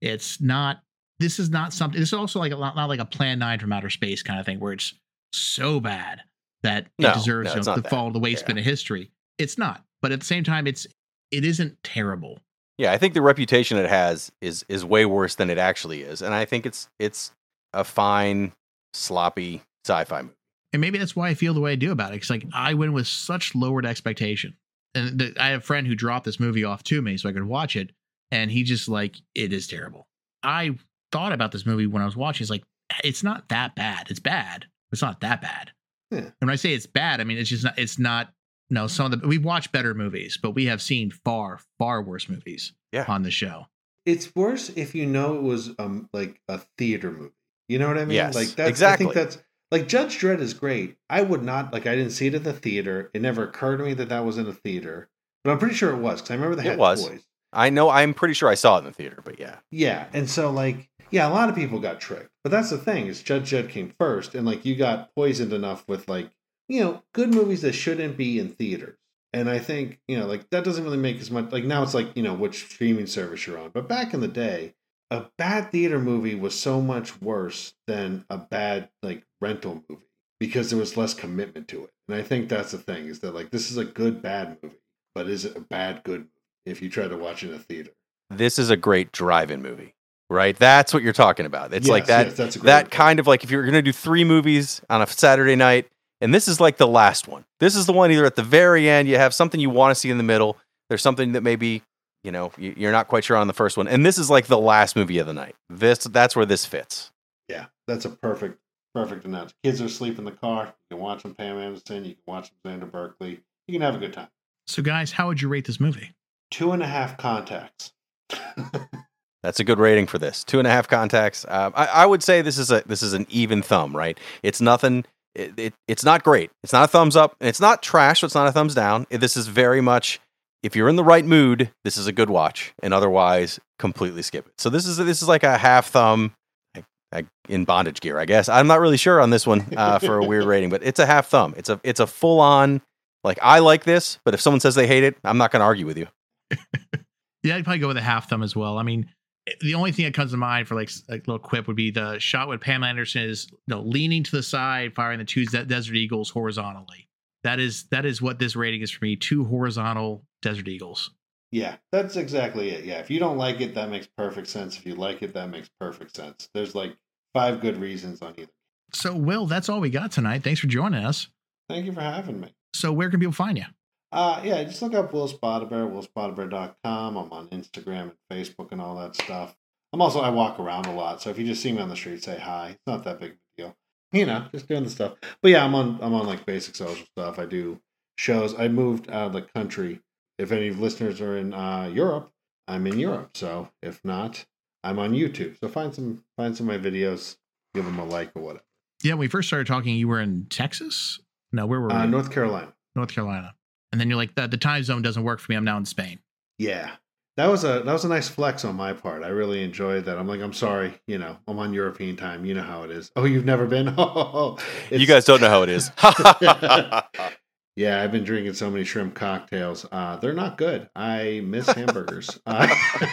It's not, this is not something, this is also like a, not like a Plan nine from outer space kind of thing where it's so bad that No, it deserves no, you it's know, not to that. fall to the waste bin Yeah. of history. It's not. But at the same time, it's it isn't terrible. Yeah, I think the reputation it has is is way worse than it actually is, and I think it's it's a fine, sloppy sci-fi movie. And maybe that's why I feel the way I do about it. Because like I went with such lowered expectation. And the, I have a friend who dropped this movie off to me so I could watch it. And he just like, it is terrible. I thought about this movie when I was watching. It's like, it's not that bad. It's bad. But it's not that bad. Yeah. And when I say it's bad, I mean, it's just not, it's not, no, some of the, we've watched better movies, but we have seen far, far worse movies Yeah. on the show. It's worse if you know it was um like a theater movie. You know what I mean? Yes, like that's exactly. I think that's like Judge Dredd is great. I would not like I didn't see it at the theater. It never occurred to me that that was in a theater, but I'm pretty sure it was because I remember they It had was. toys. I know, I'm pretty sure I saw it in the theater, but yeah. Yeah, and so like yeah, a lot of people got tricked. But that's the thing is Judge Dredd came first, and like you got poisoned enough with like you know good movies that shouldn't be in theaters. And I think, you know, like that doesn't really make as much, like now it's like, you know, which streaming service you're on. But back in the day, a bad theater movie was so much worse than a bad, like, rental movie because there was less commitment to it. And I think that's the thing is that, like, this is a good, bad movie, but is it a bad, good movie if you try to watch it in a theater? This is a great drive-in movie, right? That's what you're talking about. It's Yes, like that, yes, that's a great that one. kind of like if you're going to do three movies on a Saturday night, and this is like the last one. This is the one either at the very end, you have something you want to see in the middle. There's something that maybe, you know, you- you're not quite sure on the first one. And this is like the last movie of the night. This That's where this fits. Yeah, that's a perfect, perfect analogy. Kids are asleep in the car. You can watch them Pam Anderson. You can watch them Xander Berkeley. You can have a good time. So guys, how would you rate this movie? Two and a half contacts. That's a good rating for this. Two and a half contacts. Um, I, I would say this is a this is an even thumb, right? It's nothing. It, it it's not great. It's not a thumbs up, and it's not trash. So it's not a thumbs down. It- this is very much. If you're in the right mood, this is a good watch, and otherwise, completely skip it. So this is this is like a half thumb, I, I, in bondage gear, I guess. I'm not really sure on this one uh, for a weird rating, but it's a half thumb. It's a it's a full on. Like I like this, but if someone says they hate it, I'm not going to argue with you. Yeah, I'd probably go with a half thumb as well. I mean, the only thing that comes to mind for like a little quip would be the shot when Pam Anderson is you know, leaning to the side, firing the two De- Desert Eagles horizontally. That is that is what this rating is for me. Two horizontal Desert Eagles. Yeah, that's exactly it. Yeah, if you don't like it, that makes perfect sense. If you like it, that makes perfect sense. There's like five good reasons on either. So, Will, that's all we got tonight. Thanks for joining us. Thank you for having me. So, where can people find you? Uh, yeah, just look up Will Spottabear, will spottabear dot com. I'm on Instagram and Facebook and all that stuff. I'm also, I walk around a lot, so if you just see me on the street, say hi. It's not that big of a deal. You know, just doing the stuff. But yeah, I'm on, I'm on like basic social stuff. I do shows. I moved out of the country. If any listeners are in uh, Europe, I'm in Europe. So if not, I'm on YouTube. So find some, find some of my videos, give them a like or whatever. Yeah, when we first started talking, you were in Texas? No, where were we? Uh, North Carolina. North Carolina. And then you're like, the, the time zone doesn't work for me. I'm now in Spain. Yeah. That was a that was a nice flex on my part. I really enjoyed that. I'm like, I'm sorry, you know, I'm on European time. You know how it is. Oh, you've never been? Oh, You guys don't know how it is. Yeah, I've been drinking so many shrimp cocktails. Uh, they're not good. I miss hamburgers. uh,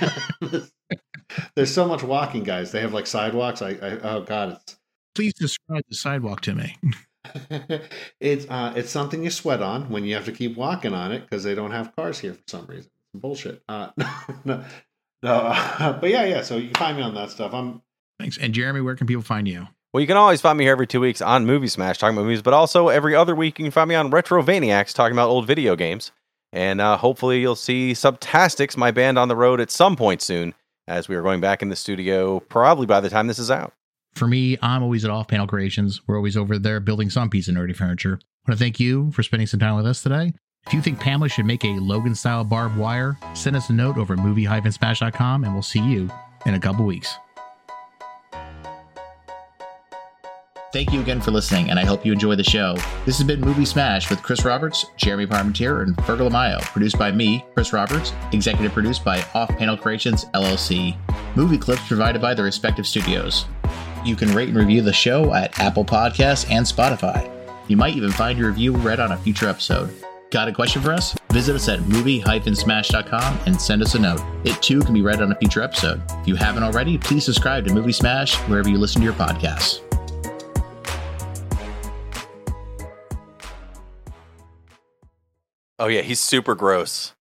there's so much walking, guys. They have like sidewalks. I, I oh god, it's Please describe the sidewalk to me. it's uh, it's something you sweat on when you have to keep walking on it because they don't have cars here for some reason. It's bullshit. Uh, no, no. Uh, but yeah, yeah. So you can find me on that stuff. I'm. Thanks. And Jeremy, where can people find you? Well, you can always find me here every two weeks on Movie Smash talking about movies, but also every other week you can find me on Retrovaniacs talking about old video games. And uh, hopefully you'll see Subtastics, my band, on the road at some point soon, as we are going back in the studio probably by the time this is out. For me, I'm always at Off Panel Creations. We're always over there building some piece of nerdy furniture. I want to thank you for spending some time with us today. If you think Pamela should make a Logan-style barbed wire, send us a note over at movie dash smash dot com, and we'll see you in a couple weeks. Thank you again for listening, and I hope you enjoy the show. This has been Movie Smash with Chris Roberts, Jeremy Parmentier, and Fergal Amayo. Produced by me, Chris Roberts. Executive produced by Off Panel Creations, L L C. Movie clips provided by the respective studios. You can rate and review the show at Apple Podcasts and Spotify. You might even find your review read on a future episode. Got a question for us? Visit us at movie dash smash dot com and send us a note. It too can be read on a future episode. If you haven't already, please subscribe to Movie Smash wherever you listen to your podcasts. Oh yeah, he's super gross.